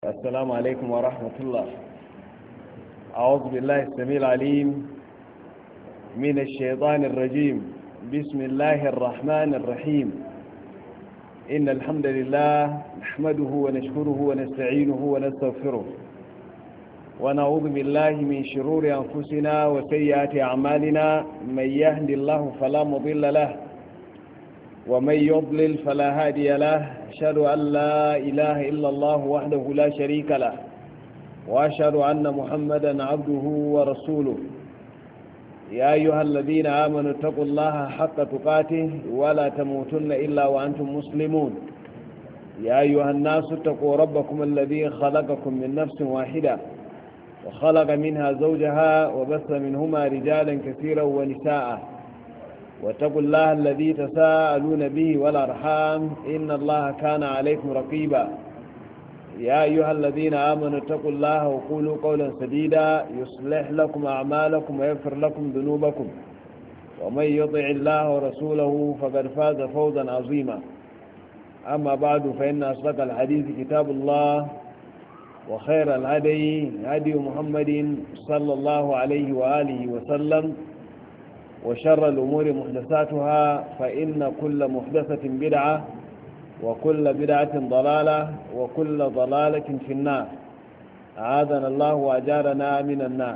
السلام عليكم ورحمة الله. أعوذ بالله السميع العليم من الشيطان الرجيم. بسم الله الرحمن الرحيم. إن الحمد لله نحمده ونشكره ونستعينه ونستغفره ونعوذ بالله من شرور أنفسنا وسيئات أعمالنا. من يهد الله فلا مضل له ومن يضلل فلا هادي له. أشهد أن لا إله إلا الله وحده لا شريك له وأشهد أن محمدا عبده ورسوله. يا أيها الذين آمنوا اتقوا الله حق تقاته ولا تموتن إلا وأنتم مسلمون. يا أيها الناس اتقوا ربكم الذي خلقكم من نفس واحدة وخلق منها زوجها وبث منهما رجالا كثيرا ونساء. واتقوا الله الذي تساءلون به والأرحام إن الله كان عليكم رقيبا. يا أيها الذين آمنوا اتقوا الله وقولوا قولا سديدا يصلح لكم أعمالكم ويغفر لكم ذنوبكم ومن يطع الله ورسوله فقد فاز فوزا عظيما. أما بعد فإن أصدق الحديث كتاب الله وخير الهدي هدي محمد صلى الله عليه وآله وسلم وشر الأمور محدثاتها فإن كل محدثة بدعة وكل بدعة ضلالة وكل ضلالة في النار. أعاذنا الله وأجارنا من النار.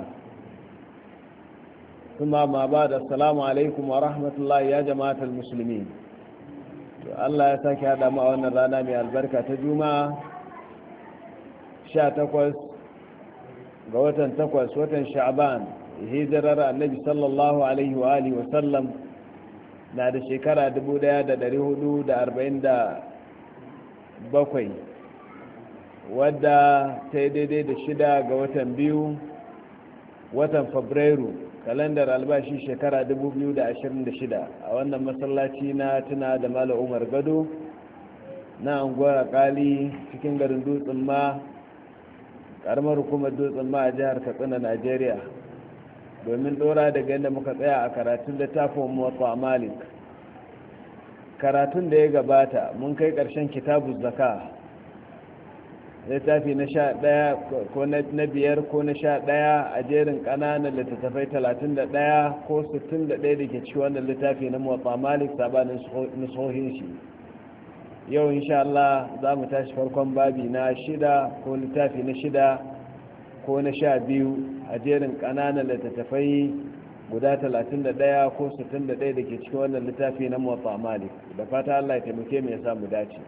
ثم ما بعد. السلام عليكم ورحمة الله يا جماعة المسلمين. الله يساكي هذا مؤونا الرانا من البركة تجمع شاتكوز قوة تكوز وتن شعبان hijirar annabi sallallahu alaihi wa alihi wasallam na da shekara 1447 wadda ta yi daidai da 6 ga watan biyu watan fabrairu kalandar albashi shekara 2026 a wannan masallaci na tuna da Malam Umar Gado na anguwar Akali cikin garin Dutsen ma karamar hukumar Dutsen ma a jihar Katsina, Najeriya, domin dora daga yadda muka tsaya a karatun littafin Muwatta Malik. Karatun da ya gabata mun kai ƙarshen kitabu zaka, littafi na 11 ko na 5 ko na 11 a jerin ƙananan littattafai 31 ko 61 da ke ci wannan littafi na Muwatta Malik sabanin nusohin shi. Yau insha Allah za mu tashi farkon babi na 6 ko littafi na 6 ko na 12 a jerin ƙananan littattafai guda 31 ko 61 da ke cikin wannan littafi na Muwatta Malik. Da fata Allah ya taimake mu ya samu dace.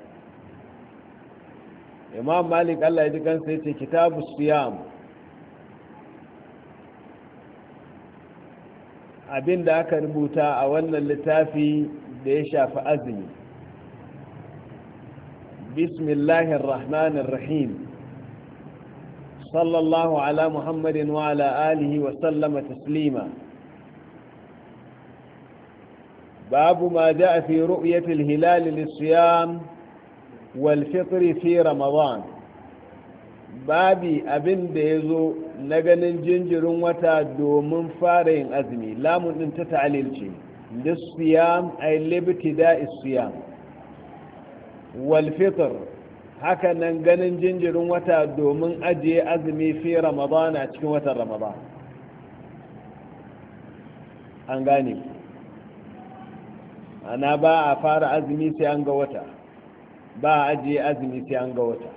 Imam Malik Allah ya ji kansa yace kitabu siyam, abinda aka rubuta a wannan littafi da ya shafi azumi. Bismillahir Rahmanir Rahim. صلى الله على محمد وعلى آله وسلم تسليما. باب ما جاء في رؤية الهلال للصيام والفطر في رمضان. babi abin da ya zo na ganin jinjirin wata domin fara yin azumi. Lamun ɗin ta ta'alil ce lissiyam ay libtida'i siyam wal fitr, haka nan ganin jinjirin wata domin ajiye azumi fi ramadan a cikin watan ramadan. An gane, ana ba a fara azumi sai an ga wata, ba a ajiye azumi sai an ga wata.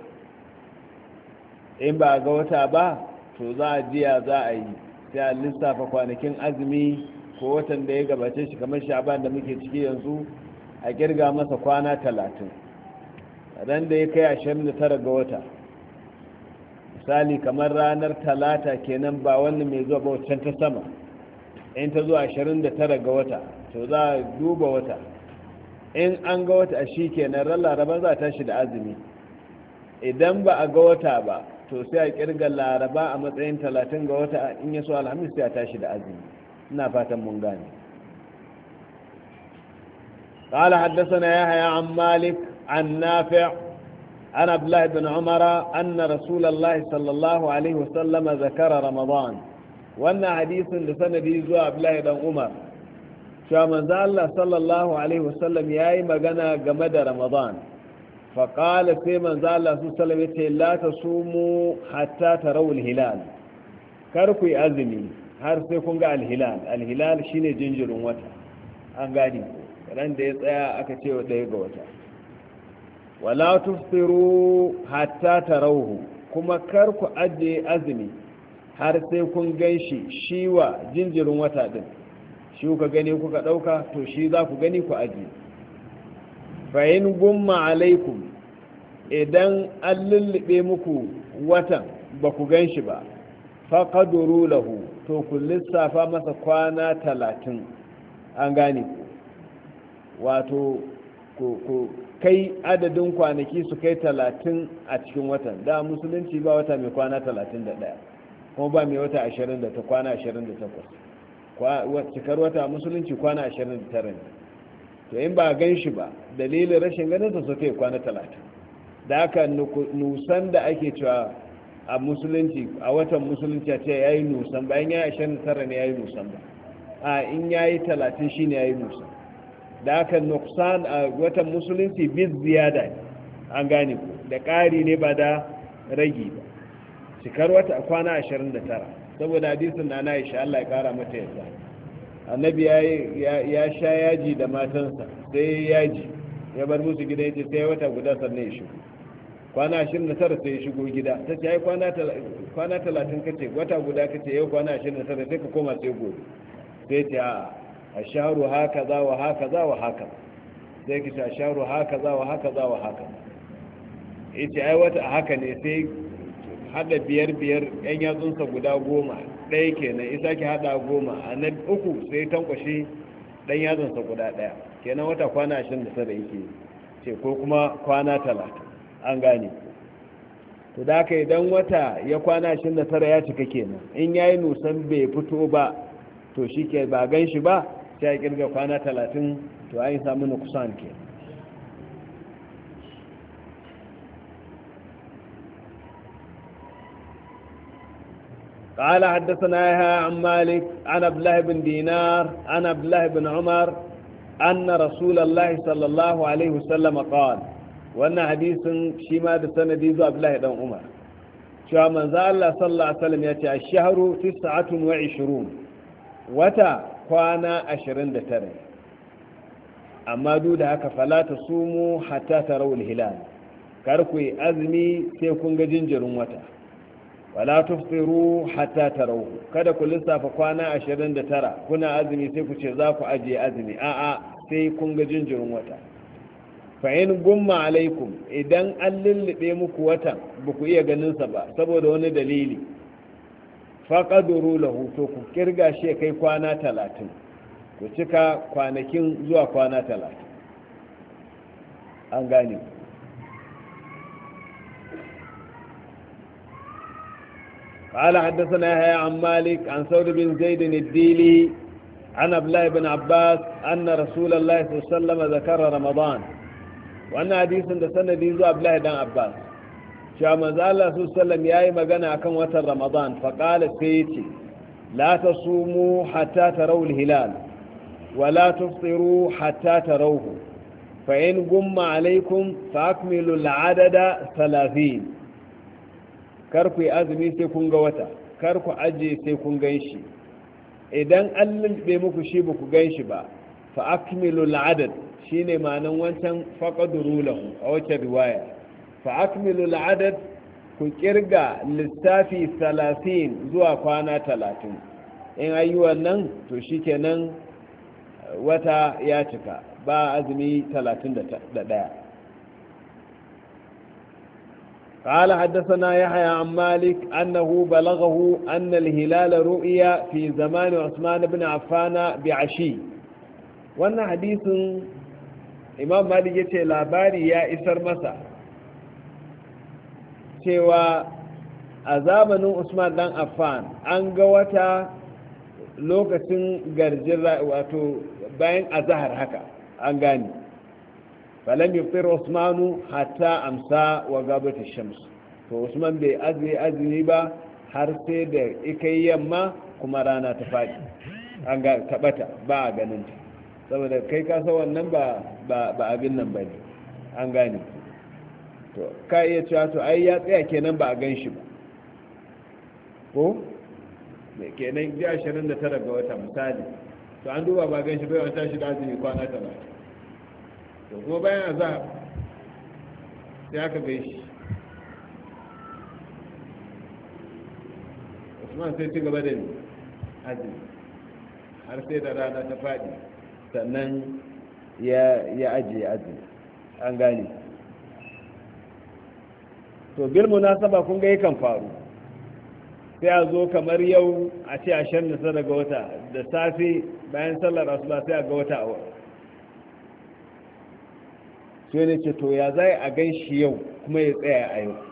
In ba a ga wata ba to za a jiya za a yi sai a lissafa kwanakin azumi ko watan da ya gabace shi kamar sha'ban da muke ciki yanzu a kirga masa kwana 30. ran da ya kai 29 ga wata, misali kamar ranar talata kenan, ba wannan mai zuwa ba wancan ta sama, in ta zuwa 29 ga wata to za a duba wata. In an ga wata a shi kenan ran laraba za a tashi da azumi. Idan ba a ga wata ba to sai a kirga laraba a matsayin 30 ga wata, in ya so alhamis sai a tashi da azumi. ina fatan mun gane. قال حدثنا يحيى عن مالك عن نافع عن عبد الله بن عمر أن رسول الله صلى الله عليه وسلم ذكر رمضان. وأن حديث لسندي زوى عبد الله بن عمر شو من الله صلى الله عليه وسلم ياي مغنى جمد رمضان. faƙala sai manzo Allah su salame ce la ta sumu hatta tarawul hilal, kar ku yi azumi har sai kun ga alhilal. Alhilal shine jinjirin wata, an gani ran da ya tsaya aka ce wa ɗaya ga wata. wala tuftiru hatta tarawhu, kuma kar ku ajiye azumi har sai kun ganshi shi wa jinjirin wata din, shi kuka gani kuka ɗauka to shi za ku gani ku ajiye. fa'in gumma alaikum, idan an lullube muku watan ba ku gan shi ba, faƙaduru lahu, to ku lissafa masa kwana 30, an gane ku, wato ku kai adadin kwanaki su kai 30 a cikin watan. Da musulunci ba wata mai kwana 31 kuma ba mai wata 20 ta kwana 28, cikar wata musulunci kwana 29 ne. to in ba gan shi ba dalilin rashin ganinsa su kai kwana 30. da aka nusan da ake cewa a musulunci, a watan musulunci a ce ya yi nusan, bayan ya yi 29 ne ya yi nusan ba, a in ya yi 30 shi ne ya yi nusan. da aka nuksan a watan musulunci biz ziyada ne, an gane ku, da ƙari ne ba da ragi ba. cikar wata kwana 29, saboda hadisin na na isha Allah ya ƙara mata yadda annabi ya sha yaji da matansa, sai yaji ya bar musu gida ya ce sai wata guda sannan ya shigo. kwana 29 sai ya shigo gida, ta ce ai kwana 30 kace, wata guda kace, yau kwana 29 sai ka koma sai gobe. sai ce a shaharu haka za wa haka za wa haka, sai ki ce a shaharu haka za wa haka za wa haka. ya ce ai wata haka ne, sai hada biyar yan yatsunsa guda 10 ɗaya kenan, isa ki hada 10 a nan 3 sai tankwashe ɗan yatsunsa guda ɗaya kenan, wata kwana 29 yake ce, ko kuma kwana 30, an gane. to da haka idan wata ya kwana 29 ya cika kenan, in yayi nusan bai fito ba to shi ke ba gan shi ba, sai ya kirga kwana 30, to an samu nukusan ke. قال حدثنا يحيى عن مالك عن عبد الله بن دينار عن عبد الله بن عمر أن رسول الله صلى الله عليه وسلم قال، وأن حديث شما بسندي ذو عبد الله بن عمر، شو من ذا الله صلى الله عليه وسلم يأتي الشهر 29 وتا كوانا 29، أما دود هكا فلا تصوموا حتى تروا الهلال، كاركوي أزمي سيكون جنجر وتا، wala tuftiru hatta tarawhu, kada ku lissafa kwana 29 kuna azumi sai ku ce za ku ajiye azumi, a'a sai kun ga jinjirin wata. fa in gumma alaikum, idan an lullube muku watan ba ku iya ganin sa ba saboda wani dalili, faqaduru lahu, to ku kirga shi kai kwana 30, ku cika kwanakin zuwa kwana 30, an gane. قال حدثنا يحيى عن مالك عن ثور بن زيد الديلي عن عبد الله بن عباس أن رسول الله صلى الله عليه وسلم ذكر رمضان، وأن حديث سنة ديزو عبد الله بن عباس شاء من ذا الله صلى الله عليه وسلم ياي مغانا كم وتر رمضان، فقال سيتي لا تصوموا حتى تروا الهلال ولا تفطروا حتى تروه، فإن قم عليكم فأكملوا العدد 30. karku yi azumi sai kun ga wata, karku ajiye sai kun gan shi. idan an lulbe muku shi ba ku gan shi ba, fa akmilu al'adad, shine ma'anan wancan faqaduru lahu a wacce riwaya. fa akmilu al'adad, ku kirga lissafi 30 zuwa kwana 30. in ayi wannan to shikenan wata ya cika, ba azumi 31. قال حدثنا يحيى عن مالك أنه بلغه أن الهلال رؤيا في زمان عثمان بن عفان بعشي. وأن حديث إمام مالك يتي لاباري يا إسر مسا سوى أزامن عثمان بن عفان أنقوتا لوكسن غرجر واتو باين أزهر هكا أنقاني، فلم يفطر عثمان حتى أمسى وغابت الشمس. فعثمان بي أزني با har sai da ikai yamma kuma rana ta faɗi, an ga tabbata ba a ganin ta, saboda kai ka san wannan ba abin nan bane, an gane. to ka iya cewa to ai ya tsaya kenan ba a gan shi ba ko kenan ji 29 ga wata misali to an duba ba gan shi bai wata shi da azumi kwana 30 to kuma bayan azhar sai aka gai shi Usman sai ci gaba da azumi har sai da rana ta faɗi sannan ya ajiye azumi an gane to bil munasaba kun ga yakan faru sai a zo kamar yau a ce a shan nasa daga wata da safe bayan sallar asuba sai a ga wata a wata sai ne ce to ya zai a gan shi yau kuma ya tsaya a yau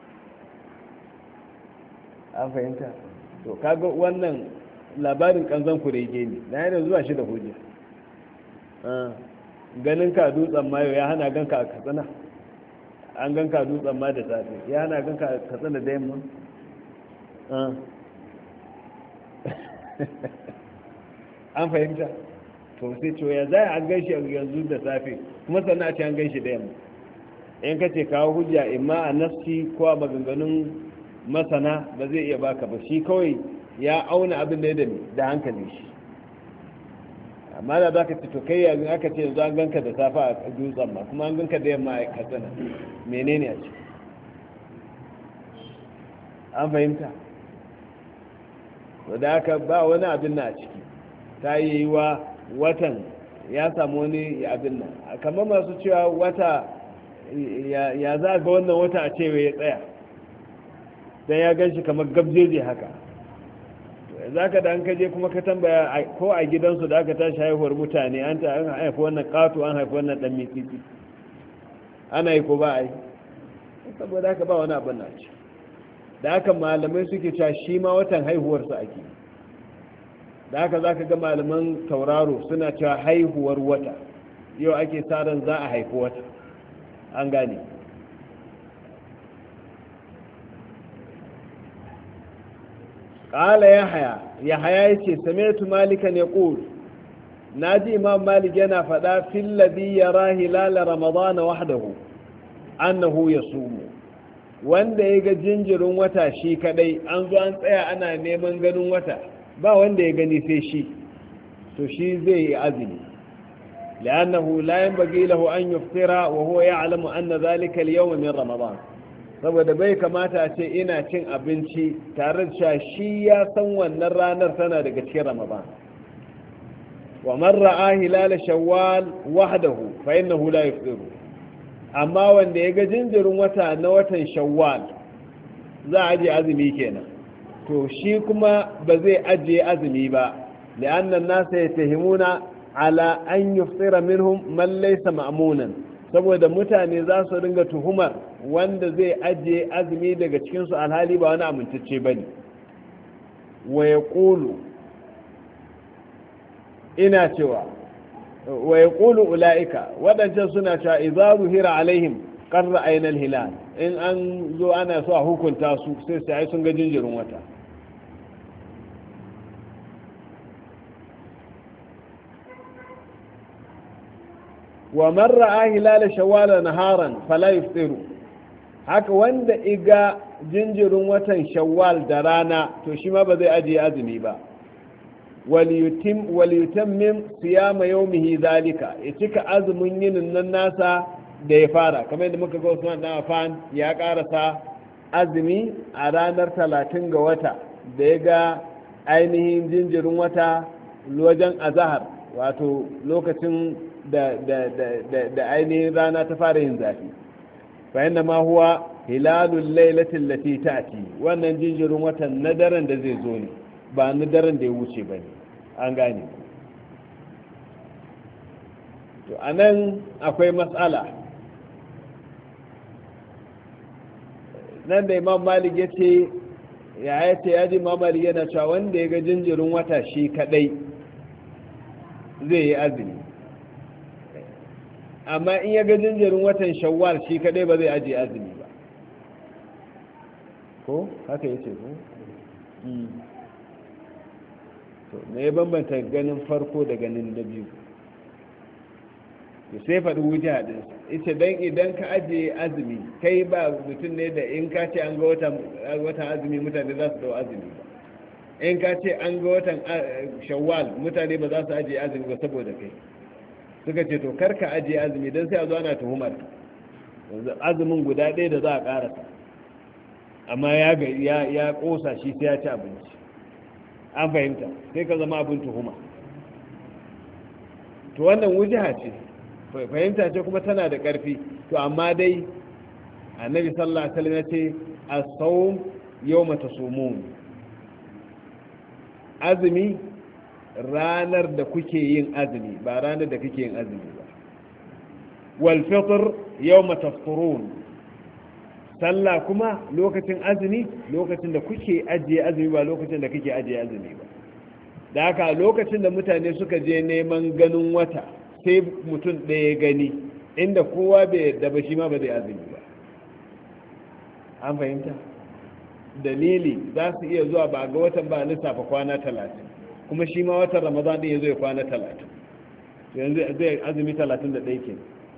an fahimta to kaga wannan labarin kanzon kurege ne na yana zuwa shi da hujja ganin ka dutsen mayo ya hana ganka a katsina an ganka dutsen ma da safe ya hana ganka a katsina da yamma an fahimta to sai ce ya zai an gaishe yanzu da safe kuma sannan a ce an gaishe da yamma in ka ce kawo hujja imma a nafsi ko a maganganun masana ba zai iya baka ba shi kawai ya auna abin da ya da hankali shi amma da za ka ce to kai yanzu aka ce yanzu an ganka da safa a dutsen ma kuma an ganka da yamma a katsina menene a ciki an fahimta to da aka ba wani abin na a ciki ta yi wa watan ya samu wani abin nan kamar masu cewa wata ya za ga wannan wata a cewa ya tsaya don ya gan shi kamar gabjeje haka za ka da an kaje kuma ka tambaya ko a gidansu da aka tashi haihuwar mutane an haifi wannan ƙato an haifi wannan ɗan mitsitsi ana yi ko ba a yi saboda haka ba wani abin na ce da haka malamai suke cewa shi ma watan haihuwarsa ake da haka za ka ga malaman tauraro suna cewa haihuwar wata yau ake tsarin za a haifi wata an gane ƙala ya haya ya ce sametu malikan ya ƙul na ji imam malik yana faɗa fillabi ya rahi lala ramadana wahdahu annahu ya sumu wanda ya ga jinjirin wata shi kadai an zo an tsaya ana neman ganin wata ba wanda ya gani sai shi to shi zai yi azumi لأنه لا ينبغي له أن يفطر وهو يعلم أن ذلك اليوم من رمضان saboda bai kamata a ce ina cin abinci tare da shi ya san wannan ranar tana daga cikin ramadan wa man ra'a hilal shawwal wahdahu fa innahu la yafṭiru amma wanda ya ga jinjirin wata na watan shawwal za a aje azumi kenan to shi kuma ba zai aje azumi ba li'anna an-nasa yatahimuna ala an yuftira minhum man laysa ma'munan saboda mutane za su ringa tuhumar wanda zai ajiye azumi daga cikinsu alhali ba wani amintacce ba ne wa ya ƙulu ina cewa wa ya ƙulu ula'ika waɗancan suna cewa izaru hira alaihim ƙarra ainihin hilal in an zo ana so a hukunta su sai sai sun ga jinjirin wata wa marra a hilala shawala naharan fala yuftiru haka wanda iga jinjirin watan shawwal da rana to shi ma ba zai ajiye azumi ba waliyutammim siyama yawmihi zalika ya cika azumin yinin nan nasa da ya fara kamar yadda muka ga Usman dan Affan ya karasa azumi a ranar 30 ga wata da ya ga ainihin jinjirin wata wajen azahar wato lokacin da ainihin rana ta fara yin zafi bayan da ma huwa hilalun lailatin lati ta'ti wannan jinjirin watan na daren da zai zo ne ba na daren da ya wuce ba ne an gane to anan akwai matsala nan da imam malik ya ce ya ji imam malik yana cewa wanda ya ga jinjirin wata shi kadai zai yi azumi amma in ya ga jinjirin watan shawwal shi kadai ba zai ajiye azumi ba ko haka yace ko to me ya bambanta ganin farko da ganin da biyu sai faɗi wuja din ita dan idan ka ajiye azumi kai ba mutum ne da in ka ce an ga watan azumi mutane za su dau azumi ba, in ka ce an ga watan shawwal mutane ba za su ajiye azumi ba saboda kai. Suka ce to karka ajiye azumi don sai a zo ana tuhumar azumin guda ɗaya da za a ƙarasa, amma ya ƙosa shi sai ya ci abinci. An fahimta, sai ka zama abin tuhuma. To wannan wujiha ce, fahimta ce kuma tana da ƙarfi. To amma dai annabi sallallahu alaihi wasallam ya ce as-sawm yawma tasumun, azumi ranar da kuke yin azumi ba ranar da kake yin azumi ba. Wal fitr yawma tafṭurun, sallah kuma lokacin azumi lokacin da kuke ajiye azumi ba lokacin da kake ajiye azumi ba. Da haka lokacin da mutane suka je neman ganin wata sai mutum ɗaya gani, inda kowa bai yadda ba shi ma ba zai azumi ba. An fahimta? Dalili za su iya zuwa ba ga watan ba lissafa kwana 30, kuma shi ma watan ramadan ɗin ya zo ya kwana 30, yanzu zai azumi 31 ke.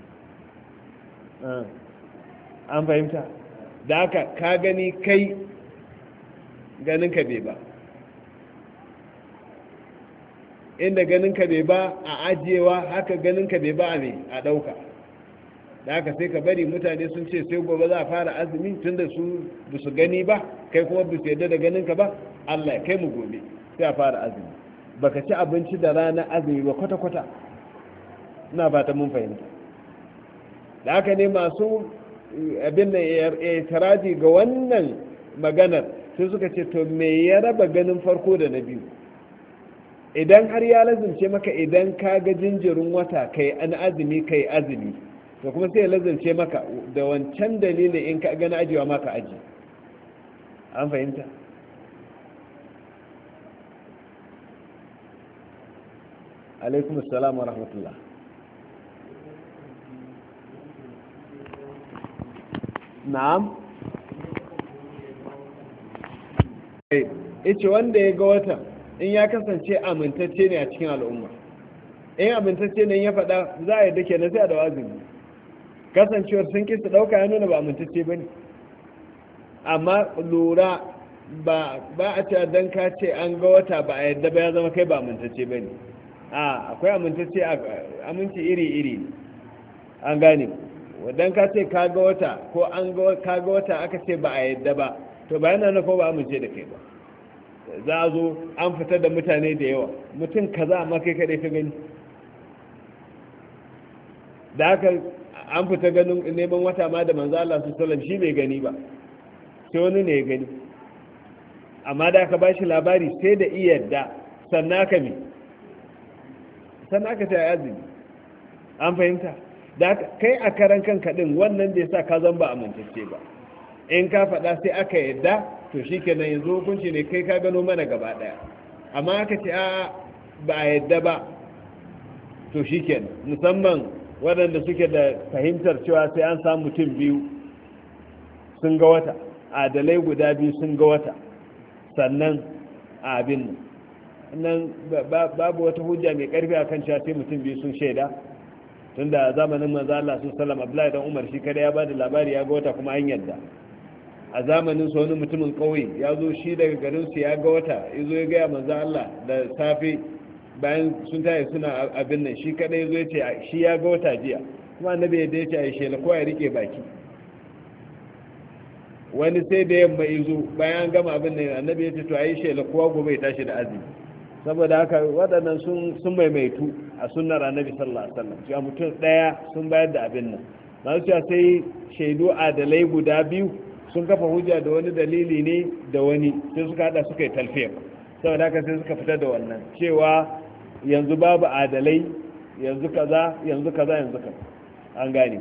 An fahimta? Da haka ka gani kai ganin ka bai ba, inda ganin ka bai ba a ajiyewa, haka ganin ka bai ba a ɗauka. Da haka sai ka bari mutane sun ce sai gobe za a fara azumi tun da su ba su gani ba, kai kuma ba su yadda da ganin ka ba, Allah kai mu gobe sai a fara azumi. Baka ci abinci da rana azumi ba kwata-kwata. Ina fata mun fahimta. Da haka ne masu abin da taraji ga wannan maganar sai suka ce to me ya raba ganin farko da na biyu? Idan har ya lazimce maka idan ka ga jinjirin wata kai an azumi kai azumi, to kuma sai ya lazimce maka da wancan dalilin in ka gani ajiyewa maka aji. An fahimta? alaikum assalam wa rahmatullah. Na'am, ice wanda ya ga watan in ya kasance amintacce ne a cikin al'umma, in amintacce ne ya faɗa za a yi dake na sai a da azumi. Kasancewar sun kisa ɗauka ya nuna ba amintacce ba ne, amma lura ba a ce don ka ce an ga wata ba a yadda ba ya zama kai ba amintacce ba ne. Akwai amintacce, aminci iri-iri. An gane wadan ka ce ka ga wata ko ka ga wata aka ce ba a yadda ba, to ba yana nufin ba amince da kai ba. Za a zo an fitar da mutane da yawa, mutum kaza amma kai kaɗai ka gani. Da haka an fita ganin neman wata ma da manzo Allah su sallam shi bai gani ba, sai wani ne ya gani. Amma da aka bashi labari sai da iya yadda sannan aka ta azumi. An fahimta? Da kai a karan kanka din wannan da yasa ka zan ba amintacce ba. In ka faɗa sai aka yadda, to shikenan yanzu hukunci ne kai ka gano mana gaba ɗaya. Amma aka ce ba a yadda ba, to shikenan. Musamman waɗanda suke da fahimtar cewa sai an samu mutum biyu sun ga wata, adalai guda biyu sun ga wata, sannan a abin nan babu wata hujja mai ƙarfi akan cewa sai mutum biyu sun shaida. Tunda zamanin manzo Allah sallallahu alaihi wasallam Abdullahi dan Umar shi kada ya bada labari ya ga wata kuma an yadda. A zamanin sa wani mutumin kauye ya zo shi daga garin su ya ga wata, yazo ya ga manzo Allah da safe bayan sun tayi suna abin nan, shi kada yazo ya ce shi ya ga wata jiya, kuma annabi ya dace a shela ko ya rike baki. Wani sai da yamma yazo bayan gama abin nan annabi ya ce to ayi shela kowa gobe ya tashi da azumi. Saboda haka waɗannan sun maimaitu a sunnar annabi sallallahu alaihi wasallam, cewa mutum ɗaya sun bayar da abin nan. Masu cewa sai shaidu adalai guda biyu sun kafa hujja da wani dalili ne da wani, sai suka hada suka yi talfiya. Saboda haka sai suka fitar da wannan cewa yanzu babu adalai, yanzu kaza yanzu kaza yanzu kaza. An gane.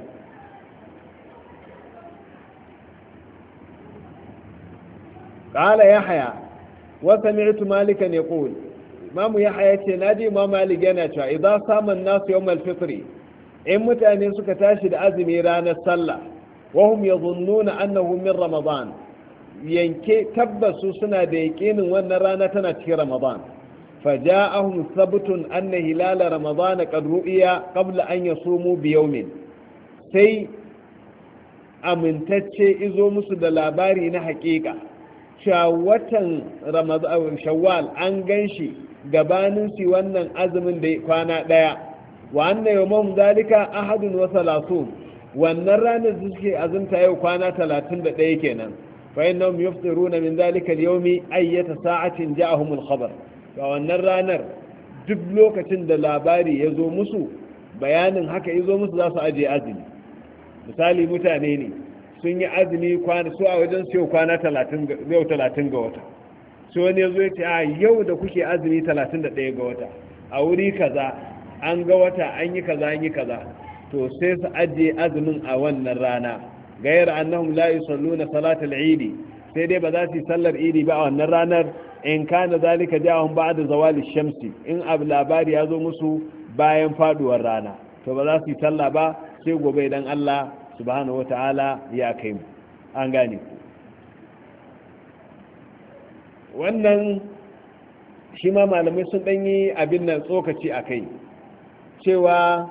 قال يحيى وسمعت مالكا يقول Imamu Yahya ce naji Imam Malik yana cewa idan saman nasu yawmal fitri, in mutane suka tashi da azumi ranar sallah, wa hum yadhunnuna annahu min ramadan, yanke tabbasu suna da yakinin wannan rana tana cikin ramadan, فجاءهم ثبت أن هلال رمضان قد رؤي قبل أن يصوموا بيوم sai amintacce izo musu da labari na hakika cewa watan shawwal an ganshi gabanin su wannan azumin da kwana daya wa anna yawmum zalika ahadun wa salasun wannan ranar da suke azumta yau kwana 31 kenan fa innahum yufṭiruna min zalika al-yawmi ayyata sa'atin ja'ahum al-khabar ga wannan ranar duk lokacin da labari ya zo musu bayanin haka ya zo musu za su aje azumi misali mutane ne sun yi azumi su a wajen su yau kwana 30 ga wata su wani ya zo ya ce a yau da kuke azumi 31 ga wata a wuri kaza an ga wata an yi kaza an yi kaza to sai su aje azumin a wannan rana gayar annahum la yusalluna salatal idi sai dai ba za su yi sallar idi ba a wannan ranar in kana zalika ja'ahum ba'da zawali shamsi in abu labari ya zo musu bayan faduwar rana to ba za su yi sallah ba sai gobe idan Allah subhanahu wata'ala ya kai mu an gane ku wannan shi ma malamai sun danyi abin nan tsokaci a kai cewa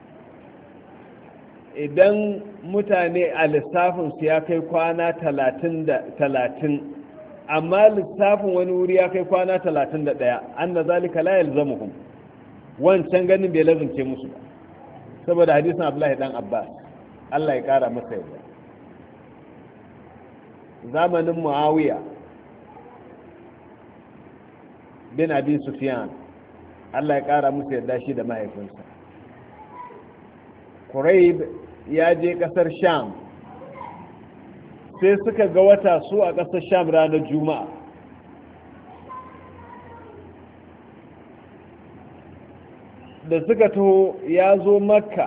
idan mutane a lissafinsu ya kai kwana 30 amma lissafin wani wuri ya kai kwana 31 an na zalika la yalzamuhum wancan ganin bai lazumce musu ba saboda hadisin Abdullahi dan Abbas Allah ya kara masa yadda zamanin Muawiya bin Abi Sufyan Allah ya kara masa yadda shi da mahaifinsa Quraib ya je kasar Sham sai suka ga wata su a kasar Sham ranar Juma'a da suka taho ya zo Makka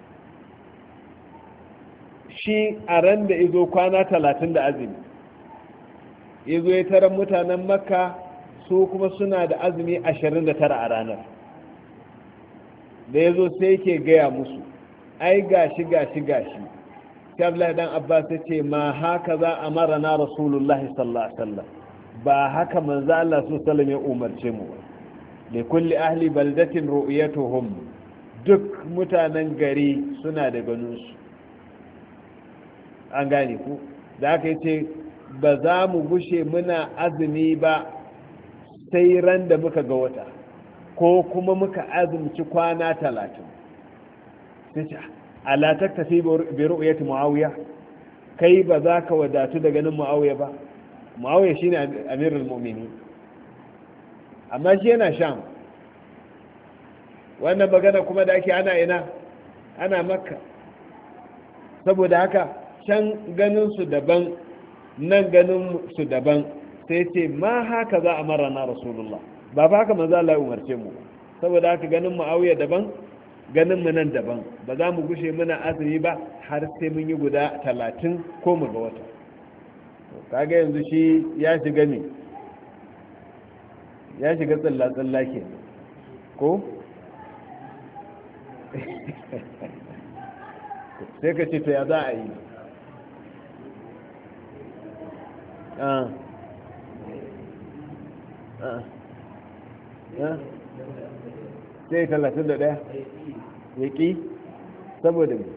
shi a ran da izo kwana 30 da azumi izo ya tarar mutanen Makka su kuma suna da azumi 29 a ranar da ya zo sai yake gaya musu ai gashi Abdullahi dan Abbas ya ce ma haka za a mara na Rasulullahi sallallahu alaihi wasallam ba haka manzo Allah sallallahu alaihi wasallam ya umarce mu da kulli ahli baldatin ru'yatuhum duk mutanen gari suna da ganin su an gane ku da aka yace ba za mu gushe muna azumi ba sai ran da muka ga wata ko kuma muka azumci kwana 30 sai ce ala taktafi bi ru'yati muawiya kai ba za ka wadatu da ganin muawiya ba muawiya shine amirul mu'minin amma shi yana sham wannan magana kuma da ake ana makka saboda haka can ganin su daban nan ganin su daban sai ce ma haka za a mara na rasulullah ba fa haka manzo Allah ya umarce mu saboda haka ganin muawiya daban ganin mu nan daban ba za mu gushe muna azumi ba har sai mun yi guda 30 ko mu ga wata kaga yanzu shi ya shiga ne ya shiga tsalla ke ko sai ka ce to ya za a yi sai 31 ya ƙi saboda mai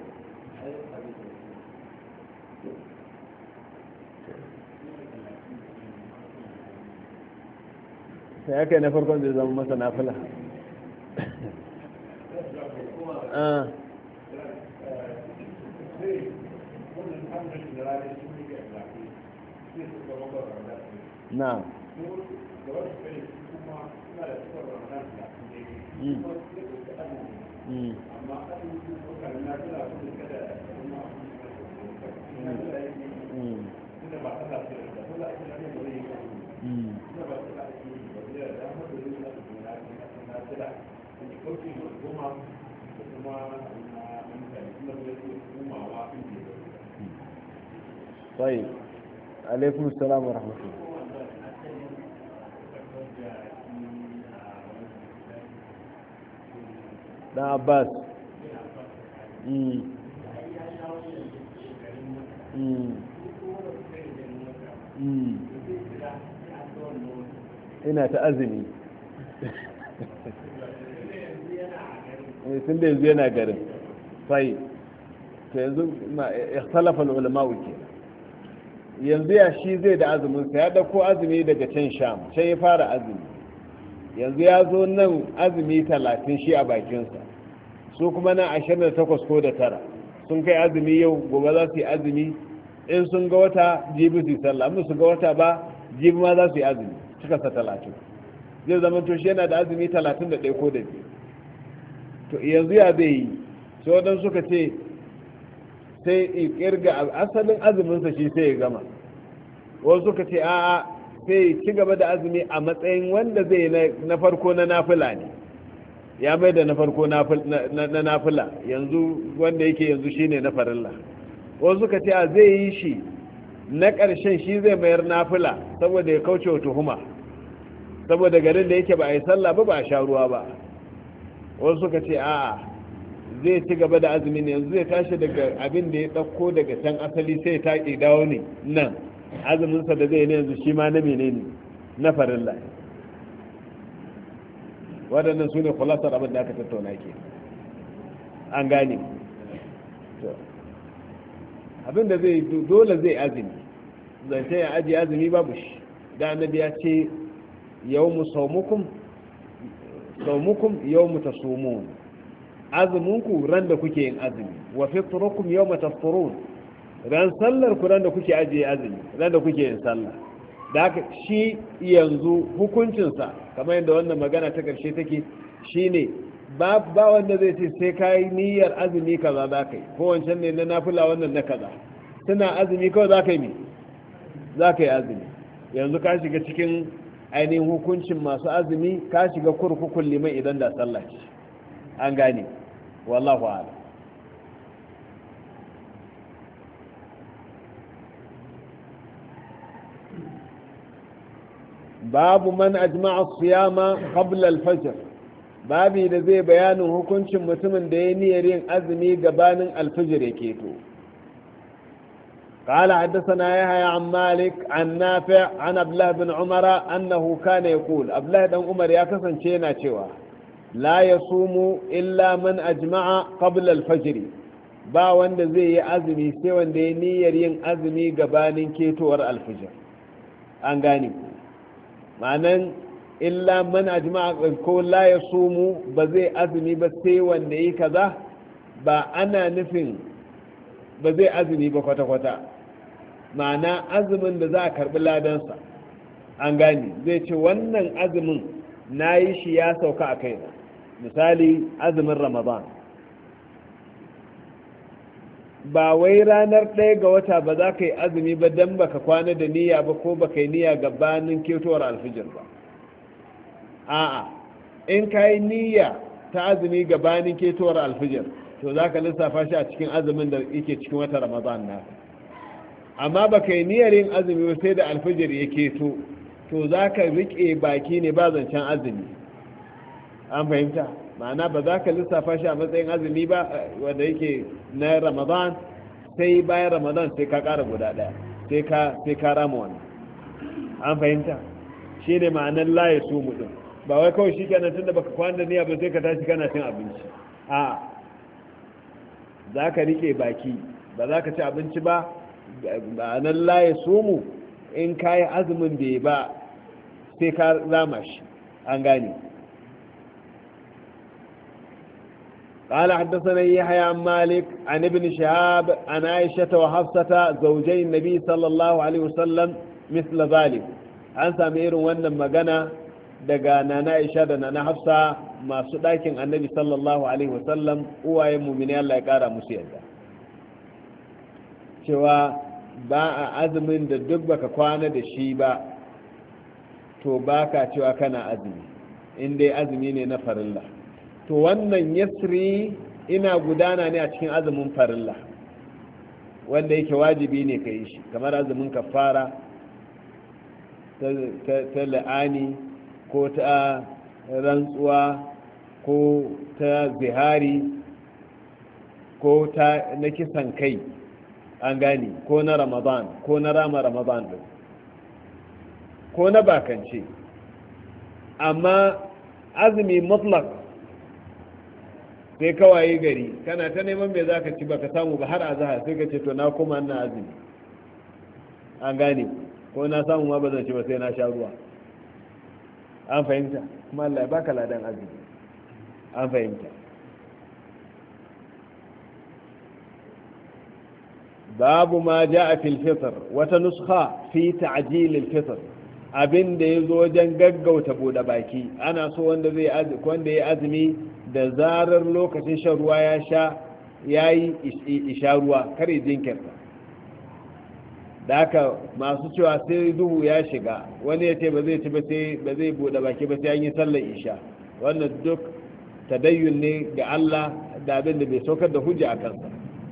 sai aka yi na farkon zai zama masa nafila na طيب عليكم السلام ورحمة الله dan Abbas ina ta azumi tun da yanzu yana garin sai ta yanzu ikhtalafa ulama ke yanzu ya shi zai da azumin sa ya dauko azumi daga can sham can ya fara azumi yanzu ya zo nan azumi 30 shi a bakinsa su kuma nan 28 ko da tara sun kai azumi yau gobe za su yi azumi in sun ga wata jibi su yi sallah amma su ga wata ba jibi ma za su yi azumi suka sa 30 zai zama to shi yana da azumi 31 ko da biyu to yanzu ya zai yi sai waɗansu suka ce sai kirga asalin azuminsa shi sai ya gama wasu suka ce a'a sai ci gaba da azumi a matsayin wanda zai na farko na nafila ne ya mai da na farko na nafila yanzu wanda yake yanzu shine na farilla wasu suka ce a zai yi shi na ƙarshen shi zai mayar nafila saboda ya kauce wa tuhuma saboda garin da yake ba a yi sallah ba a sha ruwa ba wasu suka ce a'a zai ci gaba da azumi ne yanzu zai tashi daga abin da ya ɗauko daga can asali sai ta dawo ne nan azuminsa da zai ne yanzu shi ma na menene na farilla waɗannan su ne kulasar abin da aka tattauna ke an gane abin da zai dole zai azumi zance ya ajiye azumi babu shi da annabi ya ce yawmu saumukum yawmu tasumun azuminku ran da kuke yin azumi wa fitrukum yawma tafturun ran sallar ku ran da kuke ajiye azumi ran da kuke yin sallah da haka shi yanzu hukuncinsa kamar yadda wannan magana ta karshe take shine ba wanda zai ce sai kai niyyar azumi kaza za ka yi ko wancan ne na nafila wannan na kaza suna azumi kawai za ka yi me za ka yi azumi yanzu ka shiga cikin ainihin hukuncin masu azumi ka shiga kurkukun liman idan da sallah ce an gane wallahu a'lam babu man ajma'a siyama qabla al-fajr babi da zai bayanin hukuncin mutumin da ya niyyar yin azumi gabanin al-fajr yake to قال حدثنا يحيى عن مالك عن نافع عن عبد الله بن عمر أنه كان يقول عبد الله بن عمر يا كسن شينا شوا لا يصوم إلا من أجمع قبل الفجر با wanda zai yi azumi sai wanda ya niyyar yin azumi gabanin ketowar alfijir an gane ma'anan illa man ajma'a ko la yasumu ba zai azumi ba sai wanda yi kaza ba ana nufin ba zai azumi ba kwata-kwata ma'ana azumin da za a karbi ladansa an gane zai ce wannan azumin na yi shi ya sauka a kaina misali azumin ramadan ba wai ranar ɗaya ga wata ba za ka yi azumi ba don baka kwana da niyya ba ko baka yi niyya gabanin ketowar alfijir ba a'a in ka yi niyya ta azumi gabanin ketowar alfijir to za ka lissafa shi a cikin azumin da yake cikin wata ramadan naka amma ba ka yi niyyar yin azumi ba sai da alfijir ya keto to za ka riƙe baki ne ba zancen azumi an fahimta ma'ana ba za ka lissafa shi a matsayin azumi ba wanda yake na ramadan sai bayan ramadan sai ka ƙara guda ɗaya sai ka rama wannan an fahimta shi ne ma'anar laye su mutum ba wai kawai shi kenan tun da baka kwana da niyya ba sai ka tashi kana cin abinci a za ka riƙe baki ba za ka ci abinci ba ma'anar laye su mu in ka yi azumin da ba sai ka rama shi an gane قال حدثنا يحيى عن مالك عن ابن شهاب عن عائشة وحفصة زوجي النبي صلى الله عليه وسلم مثل ذلك عن سمير وان مغنى daga nana Aisha da nana Hafsa masu ɗakin annabi sallallahu alaihi wasallam uwayen mu'mini Allah ya kara musu yadda cewa ba a azumin da duk baka kwana da shi ba to baka cewa kana azumi in dai azumi ne na farilla to wannan yasri ina gudana ne a cikin azumin farilla wanda yake wajibi ne ka yi shi kamar azumin kafara ta la'ani ko ta rantsuwa ko ta zihari ko ta na kisan kai an gane ko na ramadan ko na rama ramadan din ko na bakance amma azumi mutlaq sai kawai gari kana ta neman me zaka ci baka samu ba har azhar sai ka ce to na kuma ina azumi an gane ko na samu ma ba zan ci ba sai na sha ruwa an fahimta kuma Allah ya baka ladan azumi an fahimta babu ma ja'a fil fitr wata nuskha fi ta'jil al fitr abin da yazo wajen gaggauta bude baki ana so wanda ya azumi da zarar lokacin shan ruwa ya sha yayi isha ruwa kare jinkirta da haka masu cewa sai duhu ya shiga wani ya ce ba zai ci ba sai ba zai bude baki ba sai an yi sallar isha wannan duk tadayyun ne ga Allah da abin da bai saukar da hujja a kansa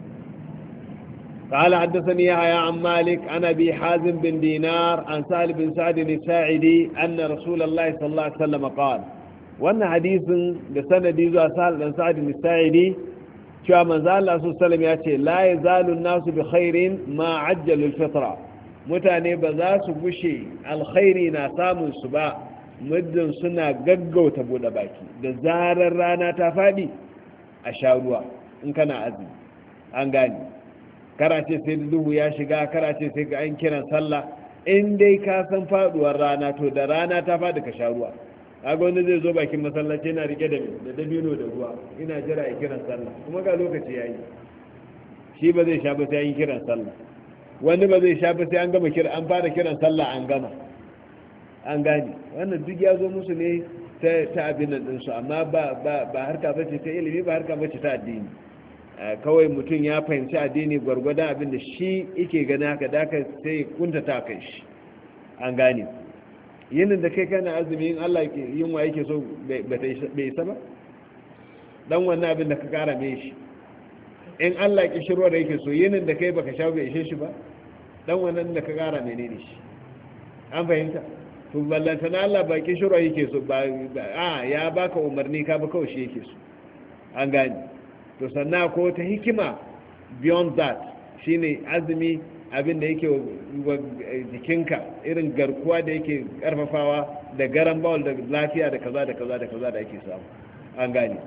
قال حدثني يحيى عن مالك عن ابي حازم بن دينار عن سهل بن سعد الساعدي ان رسول الله صلى الله عليه وسلم قال wannan hadisin da sanadi zuwa sahal dan sa'id al-sa'idi cewa manzo Allah sallallahu alaihi wasallam ya ce la yazalu an-nasu bi khairin ma ajjalu al-fitra mutane ba za su gushe alkhairi na samun su ba muddin suna gaggauta bude baki da zarar rana ta fadi a sha ruwa in kana azumi an gane karace sai duhu ya shiga karace sai ga an kiran sallah in dai ka san faduwar rana to da rana ta fadi ka sha ruwa kaga wanda zai zo bakin masallaci yana rike da dabino da ruwa ina jira ya kiran sallah kuma ga lokaci yayi shi ba zai sha ba sai an kiran sallah wani ba zai sha ba sai an gama an fara kiran sallah an gama an gane wannan duk ya zo musu ne ta abin nan din su amma ba harka bace ta ilimi ba harka bace ta addini kawai mutum ya fahimci addini gwargwadon abin da shi yake gani haka da aka sai kuntata kai shi an gane yinin da kai kana azumi in Allah yin wa yake so bai isa ba dan wannan abin da ka kara mai shi in Allah ki shirwa da yake so yinin da kai baka sha bai ishe shi ba dan wannan da ka kara menene shi an fahimta to ballanta na Allah ba ki shirwa yake so ba ya baka umarni ka ba kawai shi yake so an gane to sannan ko ta hikima beyond that shine azumi abin da yake jikinka irin garkuwa da yake karfafawa da garan bawul da lafiya da kaza da kaza da kaza da ake samu an gane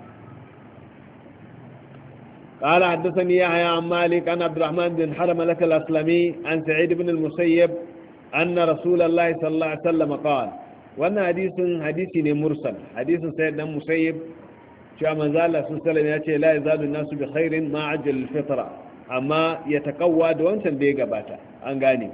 قال حدثني يحيى عن مالك عن عبد الرحمن بن حرملة الأسلمي عن سعيد بن المسيب أن رسول الله صلى الله عليه وسلم قال وأن حديث مرسل حديث سعيد بن المسيب شو من ذا الله صلى الله عليه وسلم يأتي لا يزال الناس بخير ما عجل الفطرة amma ya taƙawa da wancan da ya gabata an gane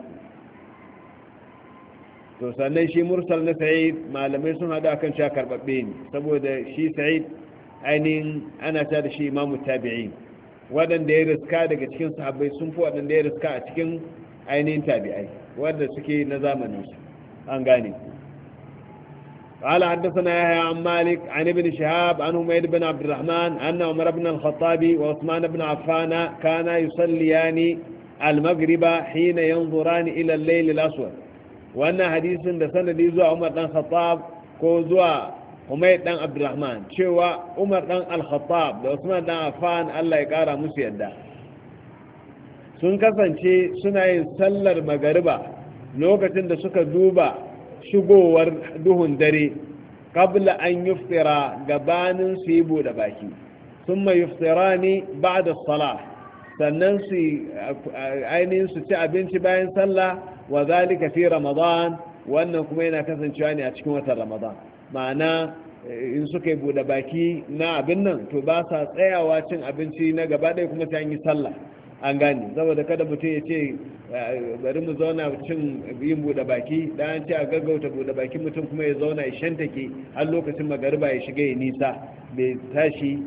to sannan shi mursal na sa'id malamai sun hada kan cewa karbabbe ne saboda shi sa'id ainihin ana ta da shi imamu tabi'in waɗanda ya riska daga cikin sahabbai sun fi waɗanda ya riska a cikin ainihin tabi'ai wanda suke na zamanin su an gane قال حدثنا يحيى عن مالك عن ابن شهاب عن حميد بن عبد الرحمن أن عمر بن الخطاب وعثمان بن عفان كانا يصليان المغرب حين ينظران إلى الليل الأسود وأن حديث لسنة يزوى عمر بن الخطاب كوزوى حميد بن عبد الرحمن شوى عمر بن الخطاب وعثمان بن عفان الله يقارى مسيدا sun kasance suna yin sallar magariba lokacin da suka duba shigowar duhun dare qabla an yuftira gabanin su yi bude baki thumma yuftirani ba'da as-salah sannan su ainihin su ci abinci bayan sallah wa zalika fi ramadan wannan kuma yana kasancewa ne a cikin watan ramadan ma'ana in suka yi bude baki na abin nan to ba sa tsayawa cin abinci na gaba ɗaya kuma sai an yi sallah an gane saboda kada mutum ya ce bari mu zauna cin yin bude baki da an ce a gaggauta bude baki mutum kuma ya zauna ya shantake har lokacin magariba ya shiga ya nisa bai tashi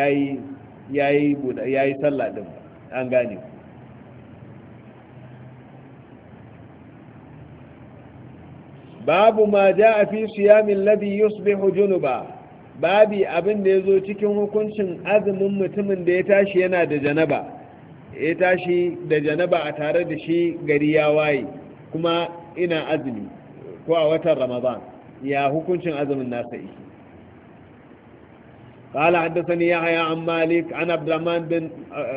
yayi sallah din an gane babu ma jaa fi siyamin ladhi yusbihu junuba babi abin da yazo cikin hukuncin azumin mutumin da ya tashi yana da janaba ya tashi da janaba a tare da shi gari ya waye kuma ina azumi ko a watan ramadan ya hukuncin azumin nasa yi قال حدثني يحيى عن مالك عن عبد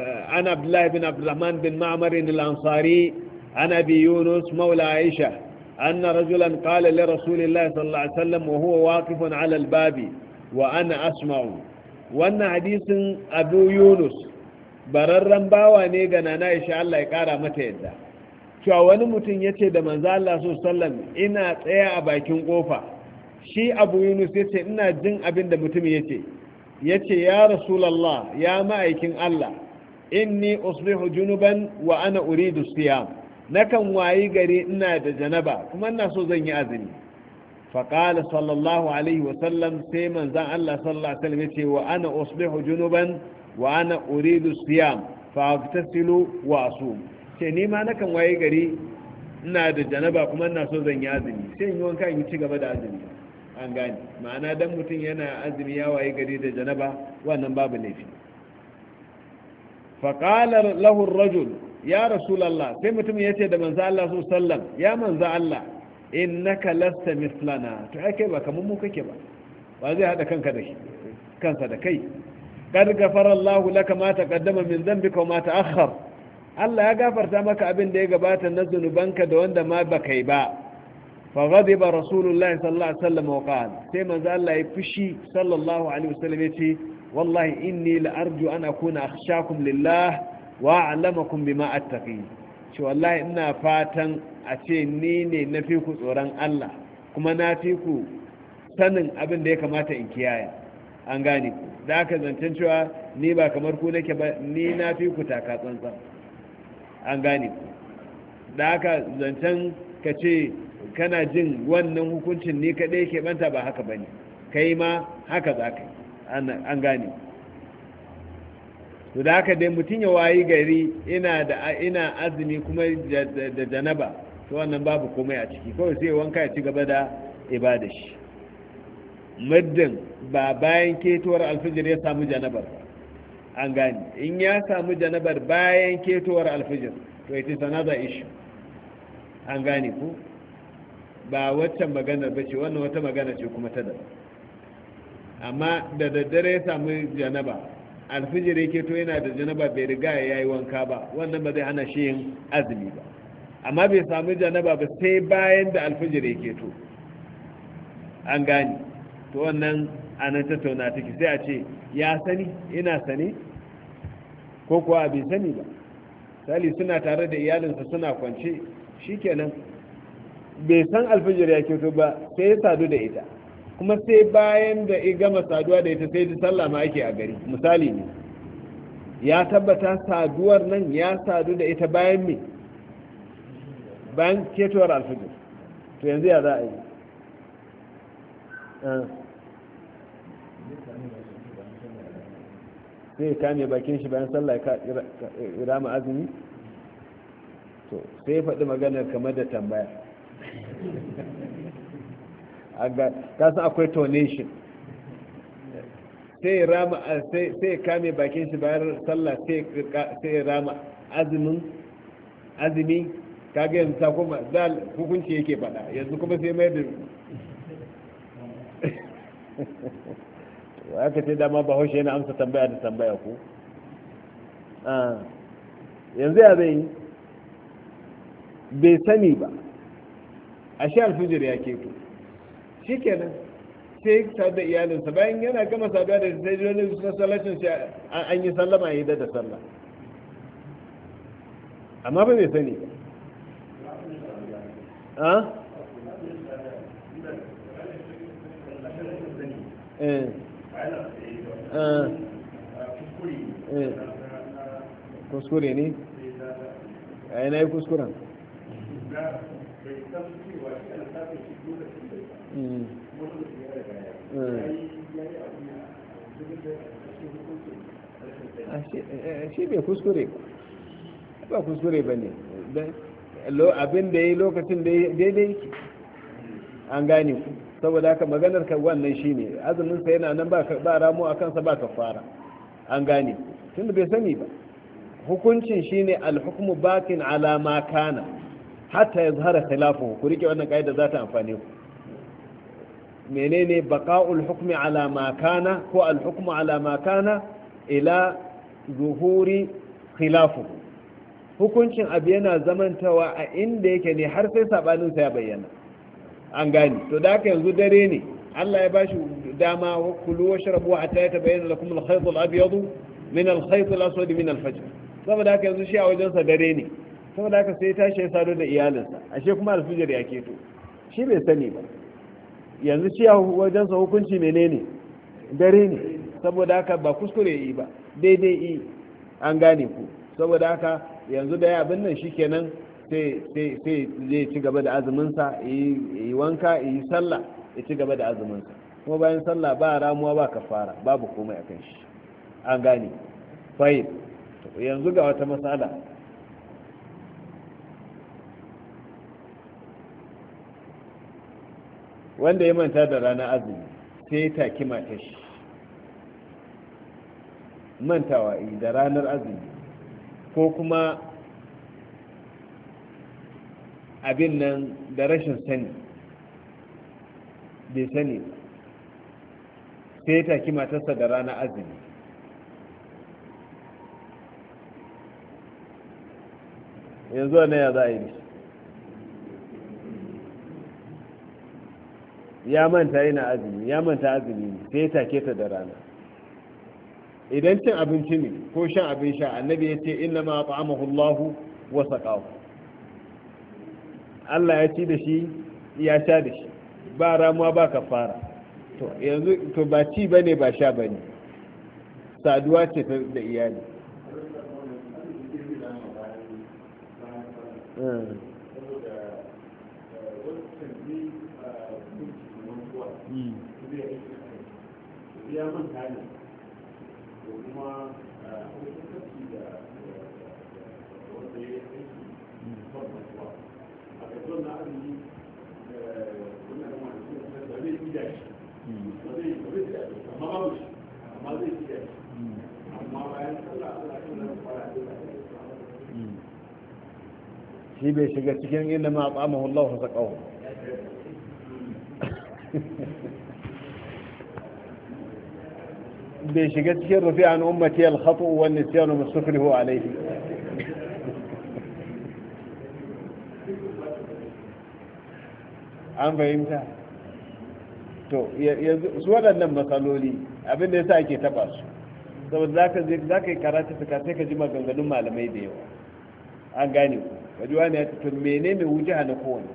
الله بن عبد الرحمن بن معمر الأنصاري عن أبي يونس مولى عائشة anna rajulan qala li rasulillahi sallallahu alaihi wasallam wa huwa waqifun ala al-babi wa ana asma'u. wannan hadisin Abu Yunus bararren bawa ne ga nana Aisha Allah ya kara mata yadda cewa wani mutum yace da manzo Allah sallallahu alaihi wasallam ina tsaya a bakin kofa. shi Abu Yunus yace ina jin abin da mutum yace ya rasulullah ya ma'aikin Allah inni usbihu junuban wa ana uridu siyam nakan wayi gari ina da janaba kuma ina so zan yi azumi faqala sallallahu alaihi wa sallam sai manzon Allah sallallahu alaihi wasallam yace wa ana usbihu junuban wa ana uridu siyam fa agtasilu wa asum ce ni ma nakan wayi gari ina da janaba kuma ina so zan yi azumi sai in yi wanka in ci gaba da azumi an gane ma'ana dan mutum yana azumi ya wayi gari da janaba wannan babu laifi faƙalar lahun rajul ya rasulallah sai mutum ya ce da manza Allah su sallam ya manza Allah in naka lasta mislana to ake ba kamar mu kake ba zai haɗa kansa da kai ƙar gafara Allah laka ma taqaddama min dhanbika wa ma ta'akhkhar Allah ya gafarta maka abin da ya gabata na zunubanka da wanda ma baka yi ba fa ghadiba rasulullahi sallallahu alaihi wasallam wa qala sai manza Allah ya fushi sallallahu alaihi wasallam ya ce wallahi inni la'arju an akuna akhshakum lillah wa a'lamakum bima attaqi shi wallahi ina fatan a ce ni ne na fi ku tsoron Allah kuma na fi ku sanin abin da ya kamata in kiyaye an gane ku da aka zancen cewa ni ba kamar ku nake ba ni na fi ku taka tsantsan an gane ku da aka zancen ka ce kana jin wannan hukuncin ni kaɗai ke banta ba haka bane kai ma haka za ka yi an gane to da haka dai mutum ya wayi gari ina azumi kuma da janaba to wannan babu komai a ciki kawai sai wanka ya ci gaba da ibada shi muddin ba bayan ketowar alfijir ya samu janabar an gane in ya samu janabar bayan ketowar alfijir to ita sanada issue an gane ku ba waccan maganar ba ce wannan wata magana ce kuma ta daban amma da daddare ya samu janaba alfijir yake to yana da janaba bai riga ya yi wanka ba wannan ba zai hana shi yin azumi ba amma bai samu janaba ba sai bayan da alfijir yake to an gane to wannan anan tattauna take sai a ce ya sani ina sani ko kuwa bai sani ba sali suna tare da iyalinsa suna kwance shikenan bai san alfijir yake to ba sai ya sadu da ita kuma sai bayan da ya gama saduwa da ita sai ji sallah ma ake a gari misali ne ya tabbata saduwar nan ya sadu da ita bayan me bayan ketowar alfijir to yanzu ya za a yi sai kame bakin shi bayan sallah ya rama azumi to sai faɗi maganar kamar da tambaya ta san akwai tonation sai rama sai kame bakin shi bayan sallah sai rama azumi kaga yanzu ta kuma da hukunci yake faɗa yanzu kuma sai mai da aka ce dama ba haushe yana amsa tambaya da tambaya ko yanzu ya zai yi bai sani ba a shi alfijir ya keto shi kenan sai sadu da iyalinsa bayan yana gama saduwa da sai wani masallacin shi an yi sallama ya yi da sallah amma ba bai sani ba kuskure ne a yana yi kuskuren shi bai kuskure ba kuskure ba ne abin da ya yi lokacin da daidai an gane ku saboda haka maganar ka wannan shine azumin sa yana nan ba ramu a kansa ba kafara an gane tunda bai sani ba hukuncin shine al-hukmu bakin ala ma kana hatta yazhara khilafuhu ku rike wannan kaida za ta amfane ku menene baqa'ul hukmi ala ma kana ko al-hukmu ala ma kana ila zuhuri khilafuhu hukuncin abu yana zamantawa a inda yake ne har sai sabaninsa ya bayyana. An gane. To da haka yanzu dare ne Allah ya bashi dama wa kulu wa shrabu hatta yatabayyana lakum al-khayt al-abyad min al-khayt al-aswad min al-fajr. Saboda haka yanzu shi a wajensa dare ne, saboda haka sai tashi ya sado da iyalinsa, ashe kuma alfijir ya keto, shi bai sani ba. Yanzu shi a wajensa hukunci menene? Dare ne. Saboda haka ba kuskure yi ba, daidai yi. An gane ku. Saboda haka yanzu da ya abin nan shikenan sai zai ci gaba da azuminsa, yi wanka, yi sallah, ya ci gaba da azuminsa. Kuma bayan sallah ba ramuwa ba kafara, babu komai a kan shi. An gane. Fahim. Yanzu ga wata matsala. Wanda ya manta da ranar azumi sai ya taki matar shi, mantawa da ranar azumi ko kuma abin nan da rashin sani, bai sani sai ya taki matarsa da ranar azumi, yanzu wane ya za a yi? Ya manta yana azumi, ya manta azumi ne sai ya take ta da rana. Idan cin abinci ne ko shan abin sha, annabi ya ce inna ma ta'amahu Allahu wa saqahu, Allah ya ci da shi ya sha da shi, ba ramuwa ba kafara. To yanzu to ba ci bane ba sha bane, saduwa ce da iyali. ya manta ne ko kuma hukunci da wanda ya yi farfasuwa a ƙasar na arziki wannan wani da zai yi da shi ba zai yi da shi amma babu shi amma zai yi da shi amma bayan sallah Allah ya nan fara da shi bai shiga cikin inda ma tsamahu Allah wa saqahu. bai shiga cikin rufi an ummati al-khatu wa nisyan mustakrihu alayhi. An fahimta. To yanzu su waɗannan matsaloli abin da yasa ake taba su, saboda zaka yi karatu suka sai ka ji maganganun malamai da yawa. An gane ku waje wani ya to menene wujaha na kowane.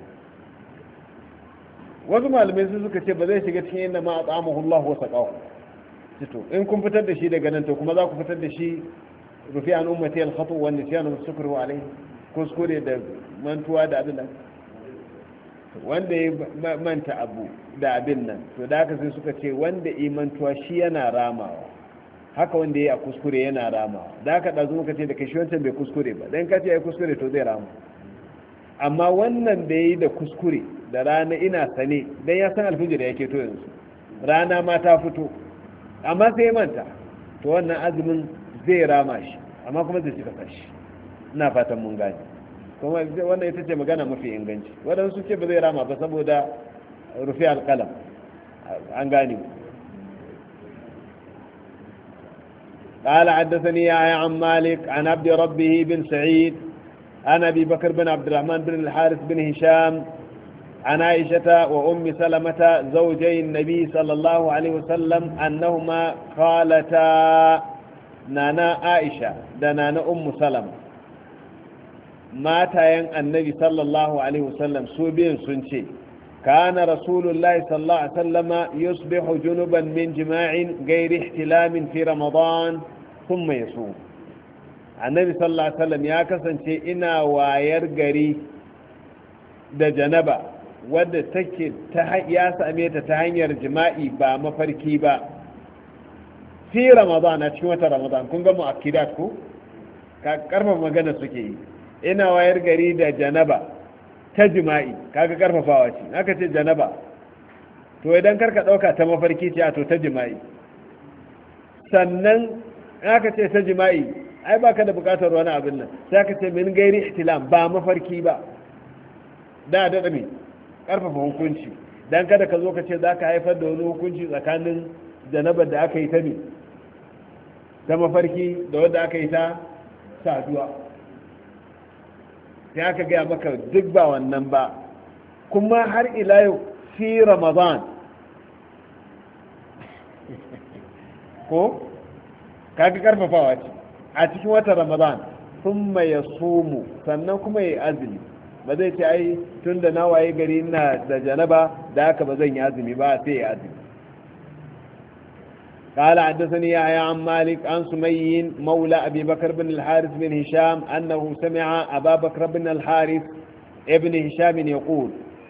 Wasu malamai sun suka ce ba zai shiga cikin inna ma at'amahu Allah wa saqahu. To in kun fitar da shi daga nan to kuma za ku fitar da shi rufi an ummati al-khatu wa nisyan mustakrihu alayhi, kuskure da mantuwa da abin nan. Wanda ya manta abu da abin nan to da haka sai suka ce wanda ya mantuwa shi yana ramawa, haka wanda ya kuskure yana ramawa. Da haka ɗazu muka ce da kashi wancan bai kuskure ba, dan kace ya kuskure to zai rama. Amma wannan da ya yi da kuskure da rana ina sane, dan ya san alfijir ya keto yanzu, rana ma ta fito, amma sai manta, to wannan azumin zai rama shi, amma kuma zai cika kashi. Ina fatan mun gane. Kuma wannan ita ce magana mafi inganci. Waɗansu ce ba zai rama ba saboda rufe alƙalam. An gane. قال حدثني عن مالك عن عبد ربه بن سعيد عن أبي بكر بن عبد الرحمن بن الحارث بن هشام عن عائشة وأم سلمة زوجي النبي صلى الله عليه وسلم أنهما قالتا نانا عائشة دنانا أم سلمة ما تاين النبي صلى الله عليه وسلم سوبين سنشي كان رسول الله صلى الله عليه وسلم يصبح جنبا من جماع غير احتلام في رمضان ثم يصوم. النبي صلى الله عليه وسلم يا كسنشي إنا واير غري da janaba wadda take ya same ta ta hanyar jima'i ba mafarki ba fi ramadan, a cikin wata ramadan. Kun ga mu'akkidat ko ka karfafa magana suke yi. Ina wayar gari da janaba ta jima'i, kaga karfafawa ce. Aka ce janaba to idan karka dauka ta mafarki ce, a to ta jima'i. Sannan aka ce ta jima'i ai baka da bukatar wani abin nan, sai aka ce min gairi ihtilam, ba mafarki ba. Da me karfafa hukunci, dan kada ka zo ka ce zaka haifar da wani hukunci tsakanin janabar da aka yi ta ne ta mafarki da wanda aka yi ta saduwa. sai aka gaya maka duk ba wannan ba, kuma har ila yau fi ramadan ko kaga karfafawa ce a cikin watan ramadan sun ya sumu sannan kuma ya yi azumi, ba zai ce ai tun da na waye gari ina da janaba da haka ba zan yi azumi ba sai ya azumi. قال حدثني يحيى عن مالك عن سمي مولى أبي بكر بن الحارث بن هشام أنه سمع أبا بكر بن الحارث ابن هشام يقول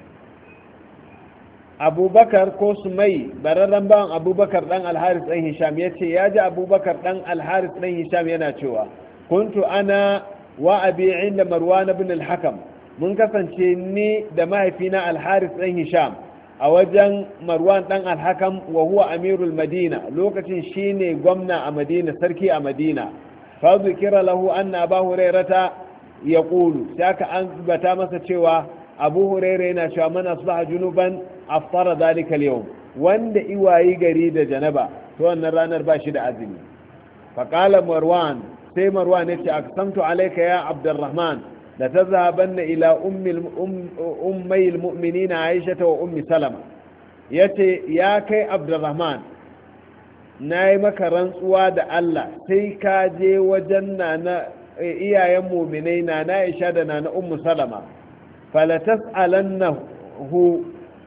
أبو بكر كو سمي بررن بان أبو بكر بن الحارث بن هشام يتي ياجي أبو بكر بن الحارث بن هشام يناتشوا كنت أنا وأبي عند مروان بن الحكم من كسنشيني دماء فينا الحارث بن هشام a wajen marwan dan alhakam wa huwa amirul madina lokacin shine gwamna a madina sarki a madina fa zikira lahu anna abu hurairata yaqulu saka an bata masa cewa abu hurairah yana cewa man asbaha junuban aftara dhalika al-yawm wanda iwayi gari da janaba to wannan ranar ba shi da azumi fa qala marwan sai marwan yace aqsamtu alayka ya abdurrahman la tadhhabanna ila ummi almu'minin Aisha wa ummi Salama yace ya kai Abdurrahman nayi maka rantsuwa da Allah sai ka je wajen nana iyayen mu'minai nana Aisha da nana ummu Salama fala tas'alannahu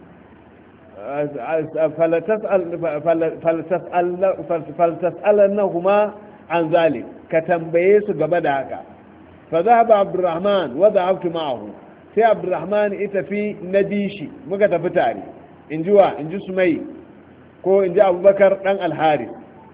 فلتسألنهما عن ذلك كتنبيه سجبا دهكا فذهب عبد الرحمن وذهبت معه سي عبد الرحمن اتفي نديشي مكا تفتاري انجو سمي كو انجو أبو بكر دان الحارث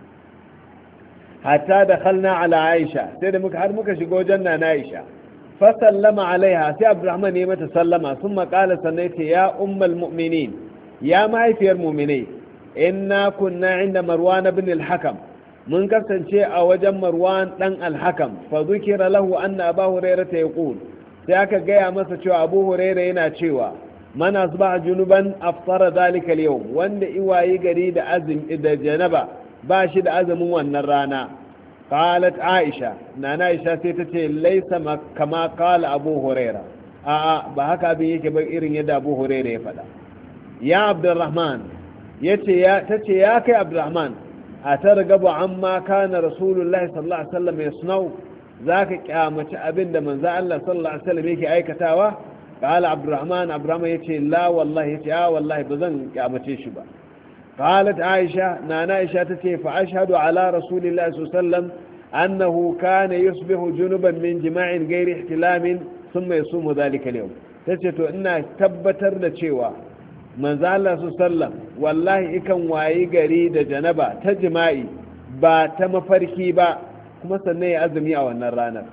حتى دخلنا على عائشة سيدة مكا شقو جنة عائشة فسلم عليها سي عبد الرحمن يمت سلم ثم قال سنيت يا أم المؤمنين يا معي المؤمنين إنا كنا عند مروان بن الحكم من كسن شيء وجم مروان دن الحكم فذكر له أن أبا هريرة يقول سيأكا جاء مسا أبو هريرة ينا شوى من أصبح جنوبا أفطر ذلك اليوم وان إيواي قريد أزم إذا جنبا باشد أزم والنرانا قالت عائشة نانا عائشة سيتتي ليس كما قال أبو هريرة بهكا بيك بإيرين يد أبو هريرة يفدا يا عبد الرحمن تتي يا كي عبد الرحمن أترغب عما كان رسول الله صلى الله عليه وسلم يصنع ذاك قامة أبن من ذا الله صلى الله عليه وسلم يكي أي كتاوة قال عبد الرحمن يتي لا والله يتي والله بذن قامة شبا قالت عائشة نانا عائشة تتي فأشهد على رسول الله صلى الله عليه وسلم أنه كان يصبح جنبا من جماع غير احتلام ثم يصوم ذلك اليوم تتي إنها تبتر لتشيوا manzo Allah sallam wallahi ikan wayi gari da janaba ta jima'i ba ta mafarki ba kuma sannan ya azumi a wannan ranar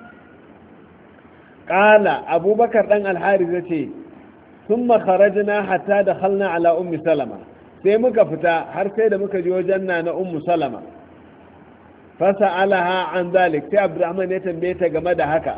qala abubakar dan al-harith yace thumma kharajna hatta dakhalna ala ummi salama sai muka fita har sai da muka je wajen na ummu salama fasalaha an zalik sai abdurrahman ya tambaye ta game da haka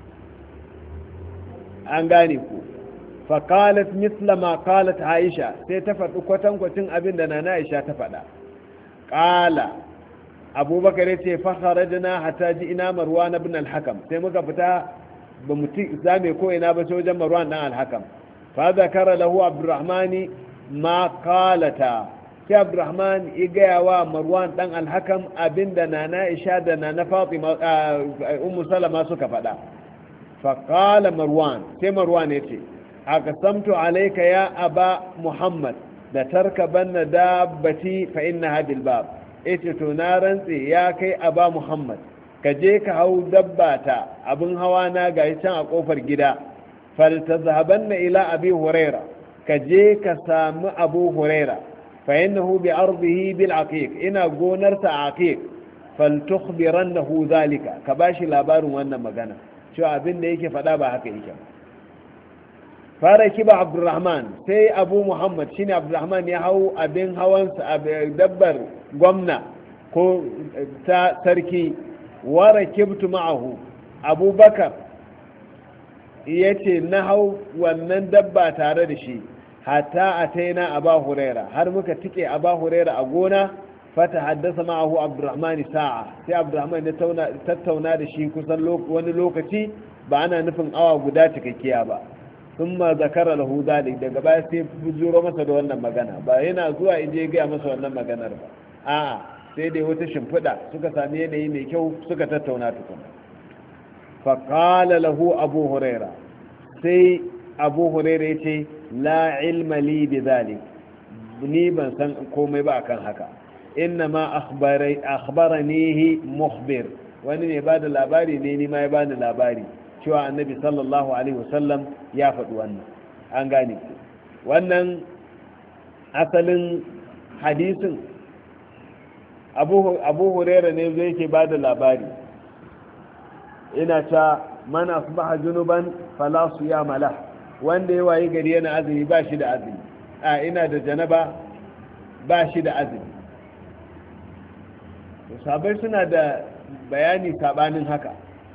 an gane ku فقالت مثل ما قالت عائشة سيتفت أكوتن كوتن أبن دنا عائشة تفدا قال أبو بكر يتي فخرجنا حتى جئنا مروان بن الحكم سيمك فتا بمتي زامي كوينا بسوجا مروان بن الحكم فذكر له عبد الرحمن ما قالتا سي عبد الرحمن إجاوا مروان بن الحكم أبن دنا عائشة دنا فاطمة أم سلمة سكفدا فقال مروان سي مروان يتي aqsamtu alayka ya aba muhammad da tarkabanna dabbati fa innaha bil bab ita to na rantsi ya kai aba muhammad ka je ka hau dabbata abin hawa na gayi can a kofar gida faltazhabanna ila abi huraira ka je ka samu abu huraira fa innahu bi ardihi bil aqiq ina gonarsa aqiq faltukhbirannahu zalika ka bashi labarin wannan magana cewa abin da yake faɗa ba haka yake ba fara kiba abdurrahman sai abu muhammad shine abdurrahman ya hau abin hawansa dabbar gwamna ko ta sarki wara kibtu ma'ahu abubakar ya ce na hau wannan dabba tare da shi hatta a taina aba huraira har muka tike aba huraira a gona fata haddasa ma'ahu abdurrahman sa'a sai abdurrahman ya tattauna da shi kusan wani lokaci ba ana nufin awa guda cikakkiya ba. thumma zakara lahu dhalik, daga baya sai bujuro masa da wannan magana, ba yana zuwa inje ga masa wannan maganar ba, a'a sai dai wata shimfida suka sami yanayi mai kyau suka tattauna tukuna. fa qala lahu abu huraira, sai abu huraira yace la ilma li bi dhalik, ni ban san komai ba akan haka, inna ma akhbaranihi mukhbir, wani ne ba da labari ne, ni ma ya bani labari cewa annabi sallallahu alaihi wasallam ya faɗi wannan. an gane wannan asalin hadisin abu huraira ne zai ke ba da labari, ina ta mana asbaha junuban fala siyama lah, wanda ya wayi gari yana azumi ba shi da azumi, ina da janaba ba shi da azumi. sahabbai suna da bayani sabanin haka,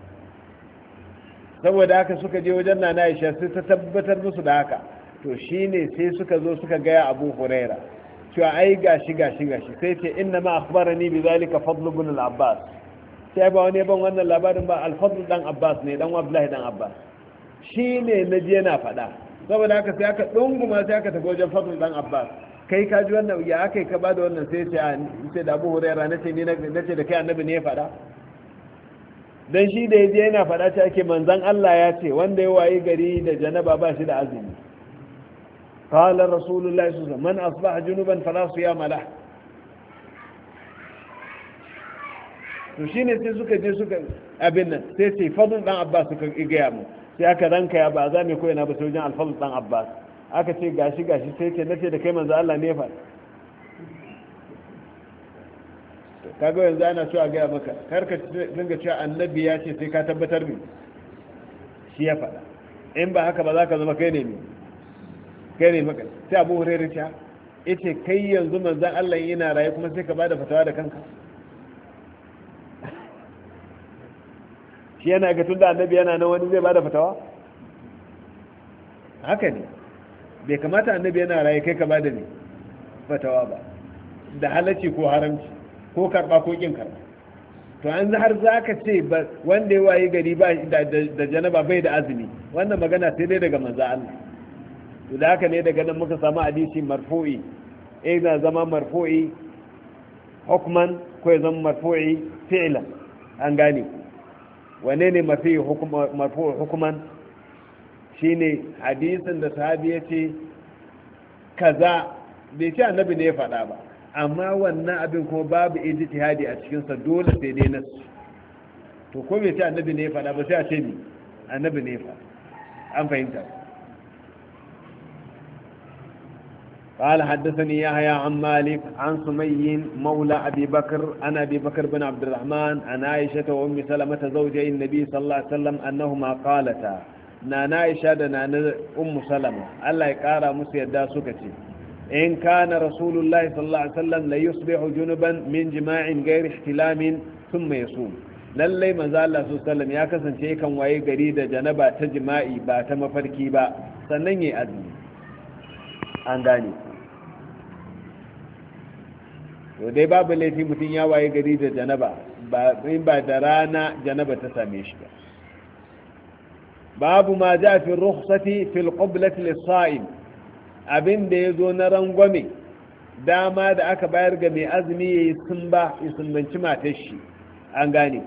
saboda haka suka je wajen nana Aisha sai ta tabbatar musu da haka, to shine sai suka zo suka gaya Abu Huraira cewa ai gashi sai ce inna ma akhbarani bi zalika Fadl ibn al-Abbas, sai ba wani ban wannan labarin ba, al-Fadl dan Abbas ne, dan Abdullah dan Abbas shine naji yana faɗa. saboda haka sai aka dunguma sai aka tafi wajen Fadl dan Abbas, kai ka ji wannan ya akai ka bada wannan, sai ce da Abu Huraira nace da kai annabi ne ya faɗa. dan shi da yaje yana faɗa ce ake manzon Allah ya ce wanda ya wayi gari da janaba ba shi da azumi. qala rasulullahi sallallahu alaihi wasallam man asbaha junuban fala siyama lah. to shine sai suka je suka abin nan, sai ce Fadl dan Abbas suka igaya mu, sai aka ranka ya ba za mu koyi na ba sai wajen al-Fadl dan Abbas aka ce gashi sai ce nace da kai manzo Allah ne fa. kaga yanzu ana so a gaya maka karka dinga cewa annabi ya ce sai ka tabbatar ne shi ya faɗa, in ba haka ba za ka zama kai ne maka. sai Abu Hurairah ya ce kai yanzu manzon Allah yana raye kuma sai ka bada fatawa da kanka. shi yana ga tunda annabi yana nan wani zai bada fatawa? haka ne, bai kamata annabi yana raye kai ka bada ne fatawa ba, da halacci ko haramci ko karba ko kin karba. to an har za ka ce wanda ya wayi gari ba da janaba bai da azumi, wannan magana sai dai daga manzo Allah. to da haka ne daga nan muka samu hadisi marfu'i, na zama marfu'i hukman ko ya zama marfu'i fi'lan. an gane wane ne marfu'i hukman? shine hadisin da sahabi ya ce kaza, bai ce annabi ne ya faɗa ba, amma wannan abin kuma babu ijtihadi a cikinsa, dole sai dai nasu. to ko bai ce annabi ne ya faɗa ba sai a ce ni annabi ne ya faɗa. an fahimta. قال حدثني يحيى عن مالك عن سمي مولى أبي بكر عن أبي بكر بن عبد الرحمن عن عائشة وأم سلمة زوجي النبي صلى الله عليه وسلم أنهما قالتا نانا عائشة نانا أم سلمة الله يقارى مسيدا سكتي إن كان رسول الله صلى الله عليه وسلم ليصبح جنبا من جماع غير احتلام ثم يصوم. lallai manzo Allah sallallahu alaihi ya kasance kan waye gari da janaba ta jima'i ba ta mafarki ba, sannan yayi azumi. an gane to dai babu laifi mutum ya waye gari da janaba ba da rana janaba ta same shi ba. babu ma ja fi rukhsati fil qiblati lis-sa'im, abin da yazo na rangwame dama da aka bayar ga mai azumi yayi sumbanci matar shi. an gane.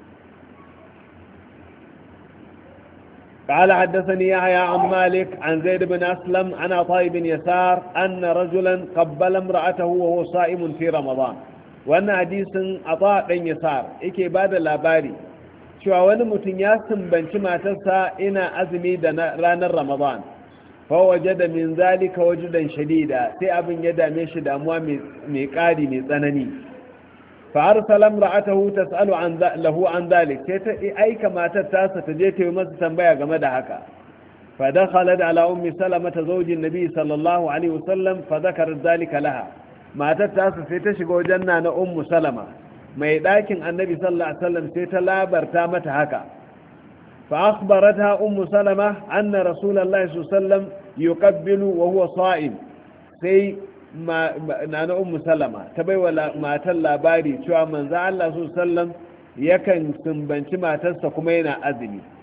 قال حدثني يحيى عن مالك عن زيد بن أسلم عن عطاء بن يسار أن رجلا قبل امرأته وهو صائم في رمضان. وأن حديث عطاء بن يسار إكي بعد الأباري شو wani mutum ya sumbanci matarsa ina azumi da ranar Ramadan, fa wajada min zalika wajudan shadida, sai abin ya dame shi damuwa mai ƙari mai tsanani. fa arsala imra'atahu tas'alu lahu an zalik, sai ta aika matar tasa ta je ta yi masa tambaya game da haka. fa dakhalat ala ummi salama zawjin nabi sallallahu alaihi wasallam fa dhakarat zalika laha, matar tasa sai ta shiga wajen na ummu salama mai ɗakin annabi sallallahu alaihi wasallam, sai ta labarta mata haka. fa akhbaratha ummu salama anna rasulullahi sallallahu alaihi wasallam yuqabbilu wa huwa sa'im, sai nana ummu salama ta baiwa matar labari cewa manzo Allah sallallahu alaihi wasallam yakan sumbanci matarsa kuma yana azumi.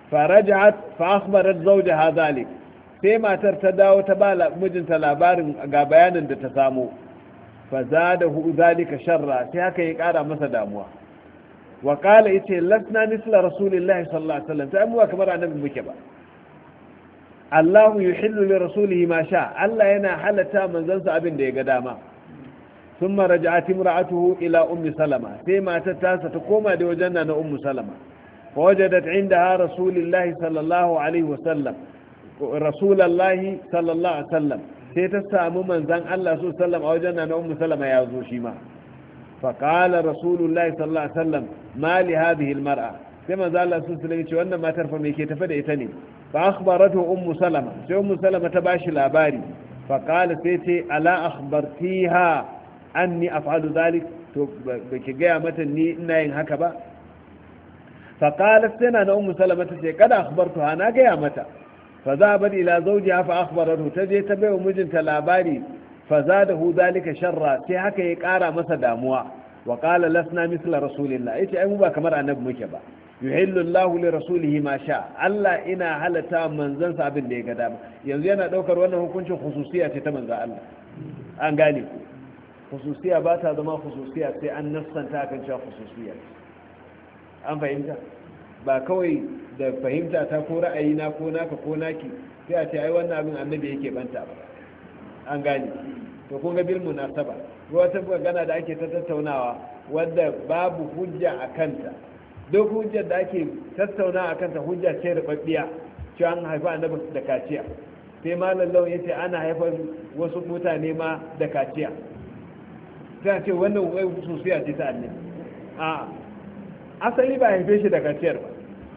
فرجعت فأخبرت زوجها ذلك sai matar ta dawo ta ba mijinta labarin ga bayanin da ta samu fa zadahu zalika sharra sai haka ya kara masa damuwa wa qala yace lasna misla rasulillahi sallallahu alaihi wasallam sai mu kamar annabi muke ba Allah yuhillu li rasulihi ma sha Allah yana halata manzansa abin da ya ga dama thumma raja'at imra'atuhu ila ummi salama sai matar ta koma da wajen na ummu salama fa wajadat indaha rasulillahi sallallahu alaihi wasallam rasulallahi sallallahu alaihi wasallam sai ta samu manzan Allah su sallam a wajen na ummu salama ya zo shi ma fa qala rasulullahi sallallahu alaihi wasallam ma li hadhihi almar'a sai manzan Allah su sallam ce wannan matar fa me ke tafe da ita ne fa akhbaratu ummu salama sai ummu salama ta bashi labari fa qala sai ce ala akhbartiha anni af'alu dhalik to baki ga mata ni ina yin haka ba fa qalat sai na ummu salama ta ce kada akhbartuha na ga mata فذهبت إلى زوجها فأخبرته تجي تبيه مجنت لاباري فزاده ذلك شرا سيحك يقارى مسداموا وقال لسنا مثل رسول الله إيش أي مبا كمر أنب مكبا يحل الله لرسوله ما شاء الله إنا هلتا منزل سابن لي قدام ينزينا دوكر وأنه كنت خصوصية تتمنى الله أنقاني خصوصية باتا ضما خصوصية أن نفسا تاكن شا خصوصية أم فهمت ba kawai da fahimta ta ko ra'ayina ko naka ko naki sai a ce ai wannan abin annabi yake banta ba an gane to kun ga bil munasaba wata magana da ake ta tattaunawa wanda babu hujja a kanta duk hujjar da ake tattaunawa a kanta hujja ce rubabbiya cewa an haifa annabi da kaciya sai malam lawan yace ana haifar wasu mutane ma da kaciya sai a ce wannan wai hususiya ce ta annabi a asali ba haife shi da kaciyar ba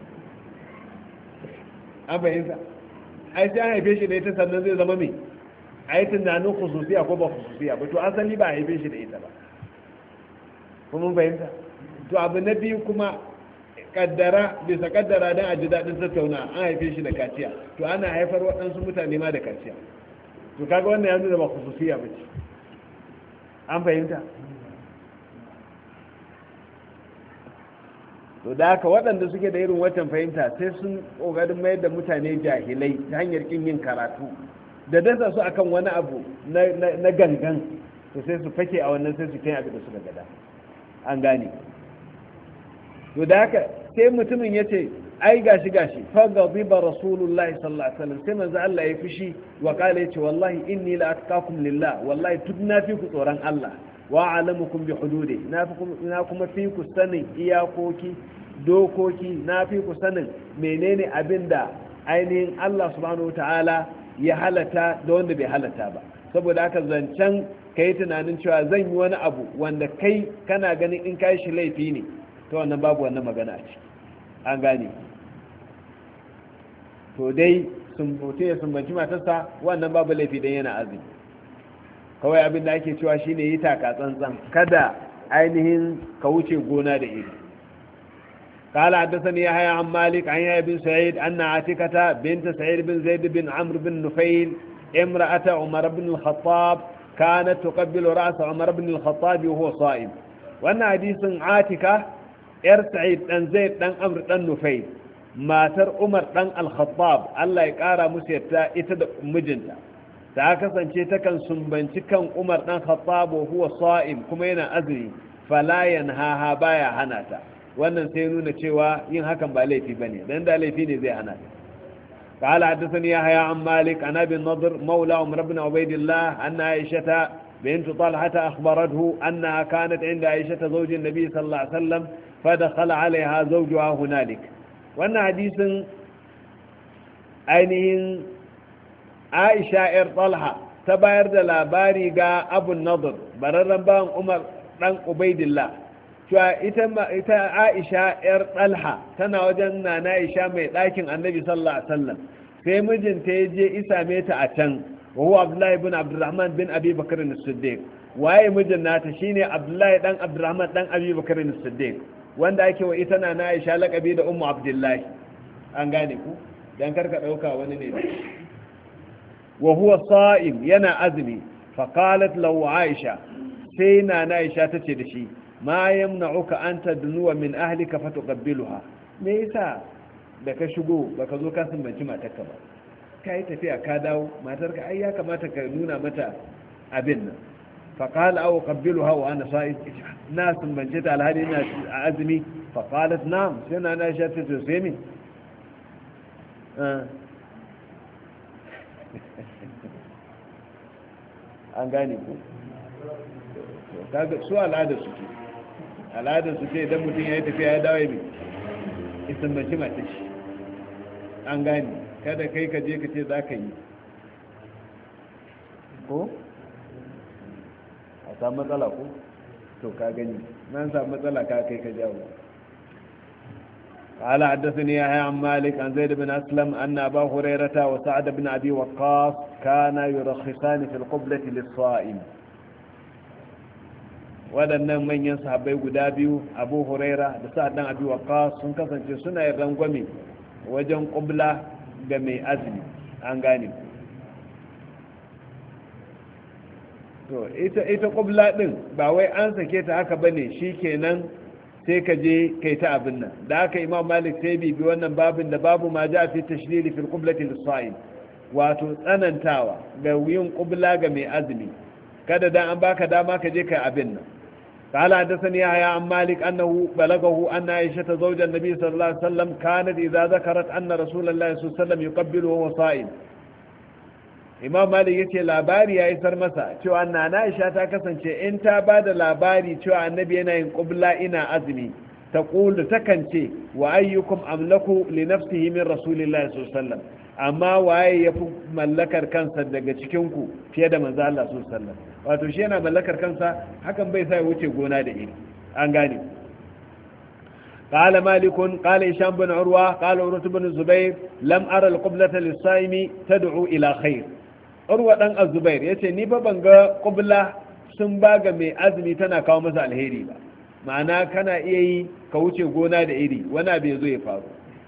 an bayyanta ai sai an haife shi da ita sannan zai zama mai a yi tunanin khususiya ko ba khususiya ba to asali ba haife shi da ita ba kuma bayyanta to abu na biyu kuma kaddara bisa kaddara don a ji daɗin tattauna an haife shi da kaciya to ana haifar waɗansu mutane ma da kaciya to kaga wannan ya nuna ba khususiya ba ce an fahimta to da haka waɗanda suke da irin watan fahimta sai sun ƙoƙarin mayar da mutane jahilai ta hanyar ƙin yin karatu da dasa su akan wani abu na gangan to sai su fake a wannan sai su kai abin da suka gada an gane to da haka sai mutumin ya ce ai gashi faga biba rasulullahi sallallahu alaihi wasallam sai manzo Allah ya fushi wa kala yace wallahi inni la atqakum lillah wallahi tud na fi ku tsoron Allah wa alamukum bi hududi na kuma fi ku sanin iyakoki dokoki na fi ku sanin menene abinda ainihin Allah subhanahu wataala ya halata da wanda bai halata ba saboda haka zancen kai tunanin cewa zan yi wani abu wanda kai kana ganin in kai shi laifi ne to wannan babu wannan magana ce an gane to dai sun bote ya sumbanci matarsa wannan babu laifi dan yana azumi kawai abin da ake cewa shine yi taka tsantsan kada ainihin ka wuce gona da iri قال حدثني يحيى عن مالك عن يحيى بن سعيد أن عاتكة بنت سعيد بن زيد بن عمرو بن نفيل امرأة عمر بن الخطاب كانت تقبل رأس عمر بن الخطاب وهو صائم وأن حديث عاتكة سعيد بن زيد بن عمرو بن نفيل ما تر عمر بن الخطاب الله يقارى مسيرتا إتد مجنتا ta kasance takan sumbanci kan Umar dan Khattab huwa sa'im kuma yana azumi fala yanhaha baya hana ta wannan sai nuna cewa yin hakan ba laifi bane dan da laifi ne zai hana ta قال حدثني يحيى عن مالك عن ابي النضر مولى عمر بن عبيد الله ان عائشه بنت طلحه اخبرته انها كانت عند عائشه زوج النبي صلى الله عليه وسلم فدخل عليها زوجها هنالك وان حديث ainihin aisha yar talha ta bayar da labari ga abu nadir bararren bayan umar dan ubaidillah cewa ita aisha yar talha tana wajen nana aisha mai ɗakin annabi sallallahu alaihi wasallam sai mijinta ya je isa meta a can wa huwa abdullahi bin abdurrahman bin abi bakr as-siddiq waye mijin nata shine abdullahi dan abdurrahman dan abi bakr as-siddiq wanda ake wa ita nana aisha laqabi da ummu abdullahi an gane ku dan karka dauka wani ne وهو صائم ينا أذني فقالت له عائشة سينا نائشة تتدشي ما يمنعك أن تدنو من أهلك فتقبلها ميسا da ka shigo baka zo ka sumbanci matarka ba ka yi tafiya ka dawo matarka ai ya kamata ka nuna mata abin nan فقال أو قبلها وأنا صائم ناس من جد على هذه الناس أزمي فقالت نعم سنة أنا شفت تسيمي an gane ku su al'adar suke idan mutum ya yi tafiya ya dawo ya isambaci mata shi an gane kada kai ka je ka ce za ka yi ko a samu matsala ko to ka gani nan samu matsala ka kai ka jawo قال حدثني يحيى عن مالك عن زيد بن أسلم أن أبا هريرة وسعد بن أبي وقاص كانا يرخصان في القبلة للصائم waɗannan manyan sahabbai guda biyu Abu Huraira da Sa'ad dan Abi Waqqas sun kasance suna yin rangwame wajen qubla ga mai azumi an gane to ita qubla din ba wai an sake ta haka bane shikenan sai ka je kai ta abin nan da aka Imam Malik sai bibi wannan babin da babu ma ja fi tashdid fil qiblati lis-sa'im wato tsanantawa ga yin qubla ga mai azumi kada dan an baka dama ka je kai abin nan قال حدثني يحيى عن مالك أنه بلغه أن عائشة زوج النبي صلى الله عليه وسلم كانت إذا ذكرت أن رسول الله صلى الله عليه وسلم يقبله وهو صائم imam malik yace labari yayi sar masa cewa anna Aisha ta kasance in ta bada labari cewa annabi yana yin qubla ina azumi taqul takance wa ayyukum amlaku li nafsihi min rasulillahi sallallahu alaihi wasallam amma waye yafi mallakar kansa daga cikin ku fiye da manzo Allah sallallahu alaihi wasallam wato shi yana mallakar kansa hakan bai sa ya wuce gona da iri an gane قال مالك قال هشام بن عروة قال عروة بن الزبير لم أرى القبلة للصائم تدعو إلى خير urwa dan azubair yace ni fa ban ga qibla sun baga mai azumi tana kawo masa alheri ba ma'ana kana iya yi ka wuce gona da iri wani bai zo ya faru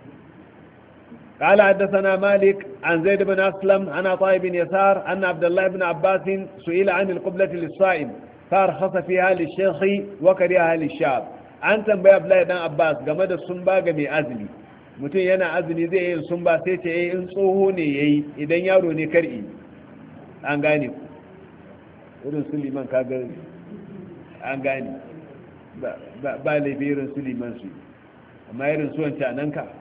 قال حدثنا مالك عن زيد بن أسلم عن عطاء بن يسار أن عبد الله بن عباس سئل عن القبلة للصائم فارخص فيها للشيخ وكرهها للشاب an tambaya Abdullahi dan Abbas game da sun baga mai azumi mutum yana azumi zai yi sun ba sai ce in tsoho ne yayi idan yaro ne kar'i an gane ku irin su liman kaga an gane ba laifi irin su liman su amma irin su wancan nan ka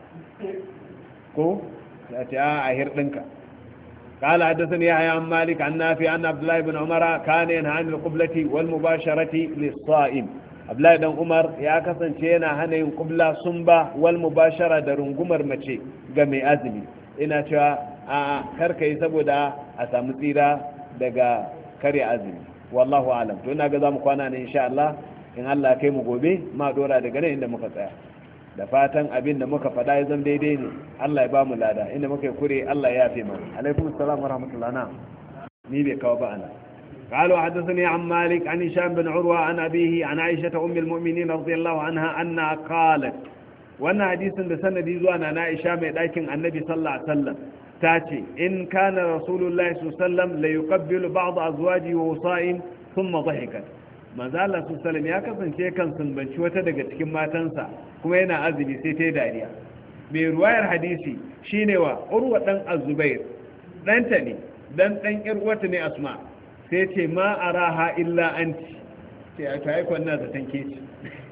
ko ta ce a hirɗinka قال حدثني يحيى عن مالك عن نافع أن عبد الله بن عمر كان ينهى عن القبلة والمباشرة للصائم عبد الله بن عمر يا كسن yana hana yin qubla sumba wal mubashara da rungumar mace ga mai azumi ina cewa a karka yi saboda a samu tsira daga kare azumi wallahu alam to ina ga zamu kwana ne insha Allah in Allah ya kai mu gobe ma dora daga nan inda muka tsaya da fatan abin da muka faɗa ya zama daidai ne Allah ya ba mu lada inda muka yi kure Allah ya yafe mana alaikum assalam wa rahmatullahi na ni bai kawo ba ana قالوا حدثني عن مالك عن هشام بن عروة عن أبيه عن عائشة أم المؤمنين رضي الله عنها أنها قالت وأن حديث بسند يزوان عن عائشة لكن النبي صلى الله عليه وسلم تاتي إن كان رسول الله صلى الله عليه وسلم ليقبل بعض أزواجه وهو صائم ثم ضحكت ما زال الله صلى الله عليه وسلم يا كسن شيكا سنبنش وتدقت كما تنسى كما ينا أزلي سيتي داريا برواية الحديثي شينوا عروة دن الزبير دنتني دن إروتني أسماء sai ce ma a raha illa anti ce a shayi kwanna da tanke ce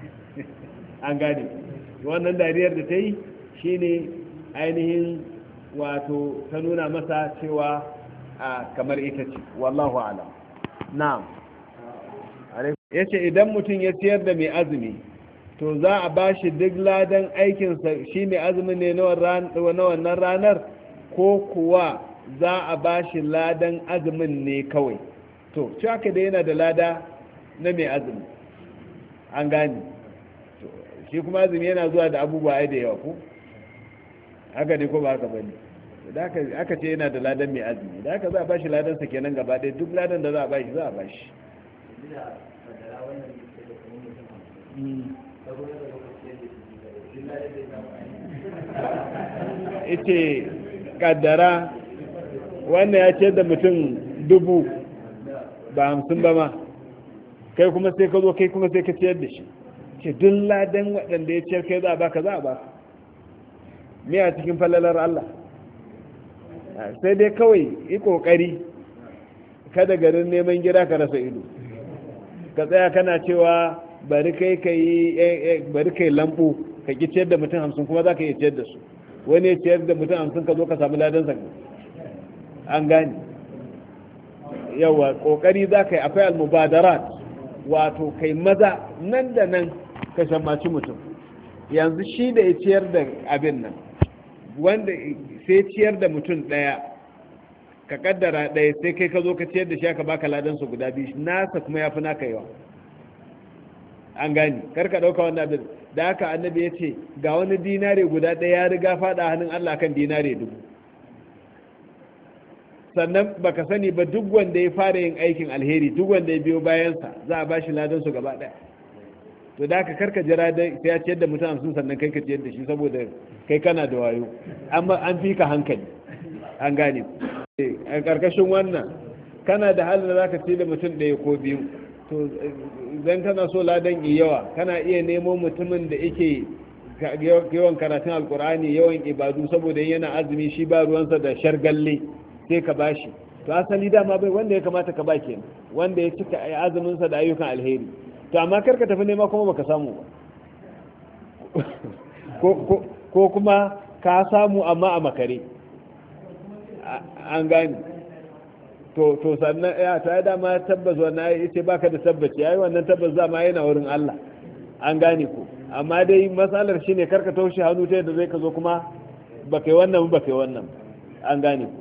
an gane wannan dariyar da ta yi shi ne ainihin wato ta nuna masa cewa kamar ita ce wallahu alam na'am ya ce idan mutum ya ciyar da mai azumi to za a ba shi duk ladan aikinsa shi mai azumin ne na wannan ranar ko kuwa za a ba shi ladan azumin ne kawai to shi haka da yana da lada na mai azumi an gani shi kuma azumi yana zuwa da abubuwa ai da yawa ko haka ne ko ba haka bane da aka ce yana da ladan mai azumi da haka za a bashi ladan sa kenan gaba ɗaya duk ladan da za a bashi za a bashi ita kaddara wannan ya ce da mutum 1000 ba 50 ba ma kai kuma sai ka zo kai kuma sai ka ciyar da shi ce duk ladan waɗanda ya ciyar kai za a baka za a baka me a cikin falalar Allah? sai dai kawai yi kokari kada garin neman gida ka rasa ido, ka tsaya kana cewa bari kai lambu ka ki ciyar da mutum 50 kuma za ka iya ciyar da su, wani ya ciyar da mutum 50 ka zo ka samu ladansa. an gane yawa kokari za ka yi, akwai almubadarat, wato kai maza nan da nan ka shammaci mutum. yanzu shi da ya ciyar da abin nan, wanda sai ciyar da mutum ɗaya, ka kaddara ɗaya, sai kai ka zo ka ciyar da shi aka baka ladansa guda biyu, nasa kuma ya fi naka yawa. an gani karka ɗauka wannan abin da haka annabi ya ce ga wani dinare guda ɗaya ya riga faɗa hannun Allah kan dinare 1000. sannan baka sani ba duk wanda ya fara yin aikin alheri, duk wanda ya biyo bayansa za a bashi ladansu gaba ɗaya. to da haka karka jira da sai ya ciyar da mutum 50 sannan kai ka ciyar da shi, saboda kai kana da wayo, amma an fi ka hankali. an gane a ƙarƙashin wannan kana da halin da za ka ci da mutum ɗaya ko biyu, to idan kana so ladan yi yawa kana iya nemo mutumin da yake yawan karatun alkur'ani, yawan ibadu, saboda yana azumi shi ba ruwansa da shargalle, sai ka bashi. to asali dama bai wanda ya kamata ka ba kenan, wanda ya cika azuminsa da ayyukan alheri. to amma kar ka tafi nema kuma baka samu ba ko kuma ka samu amma a makare. an gani to sannan ya ta yi dama tabbas wannan ya ce baka da tabbaci, ya yi wannan tabbas zama yana wurin Allah. an gane ko, amma dai matsalar shi ne karka taushe hannu ta yadda zai ka zo kuma baka yi wannan. an gane ko.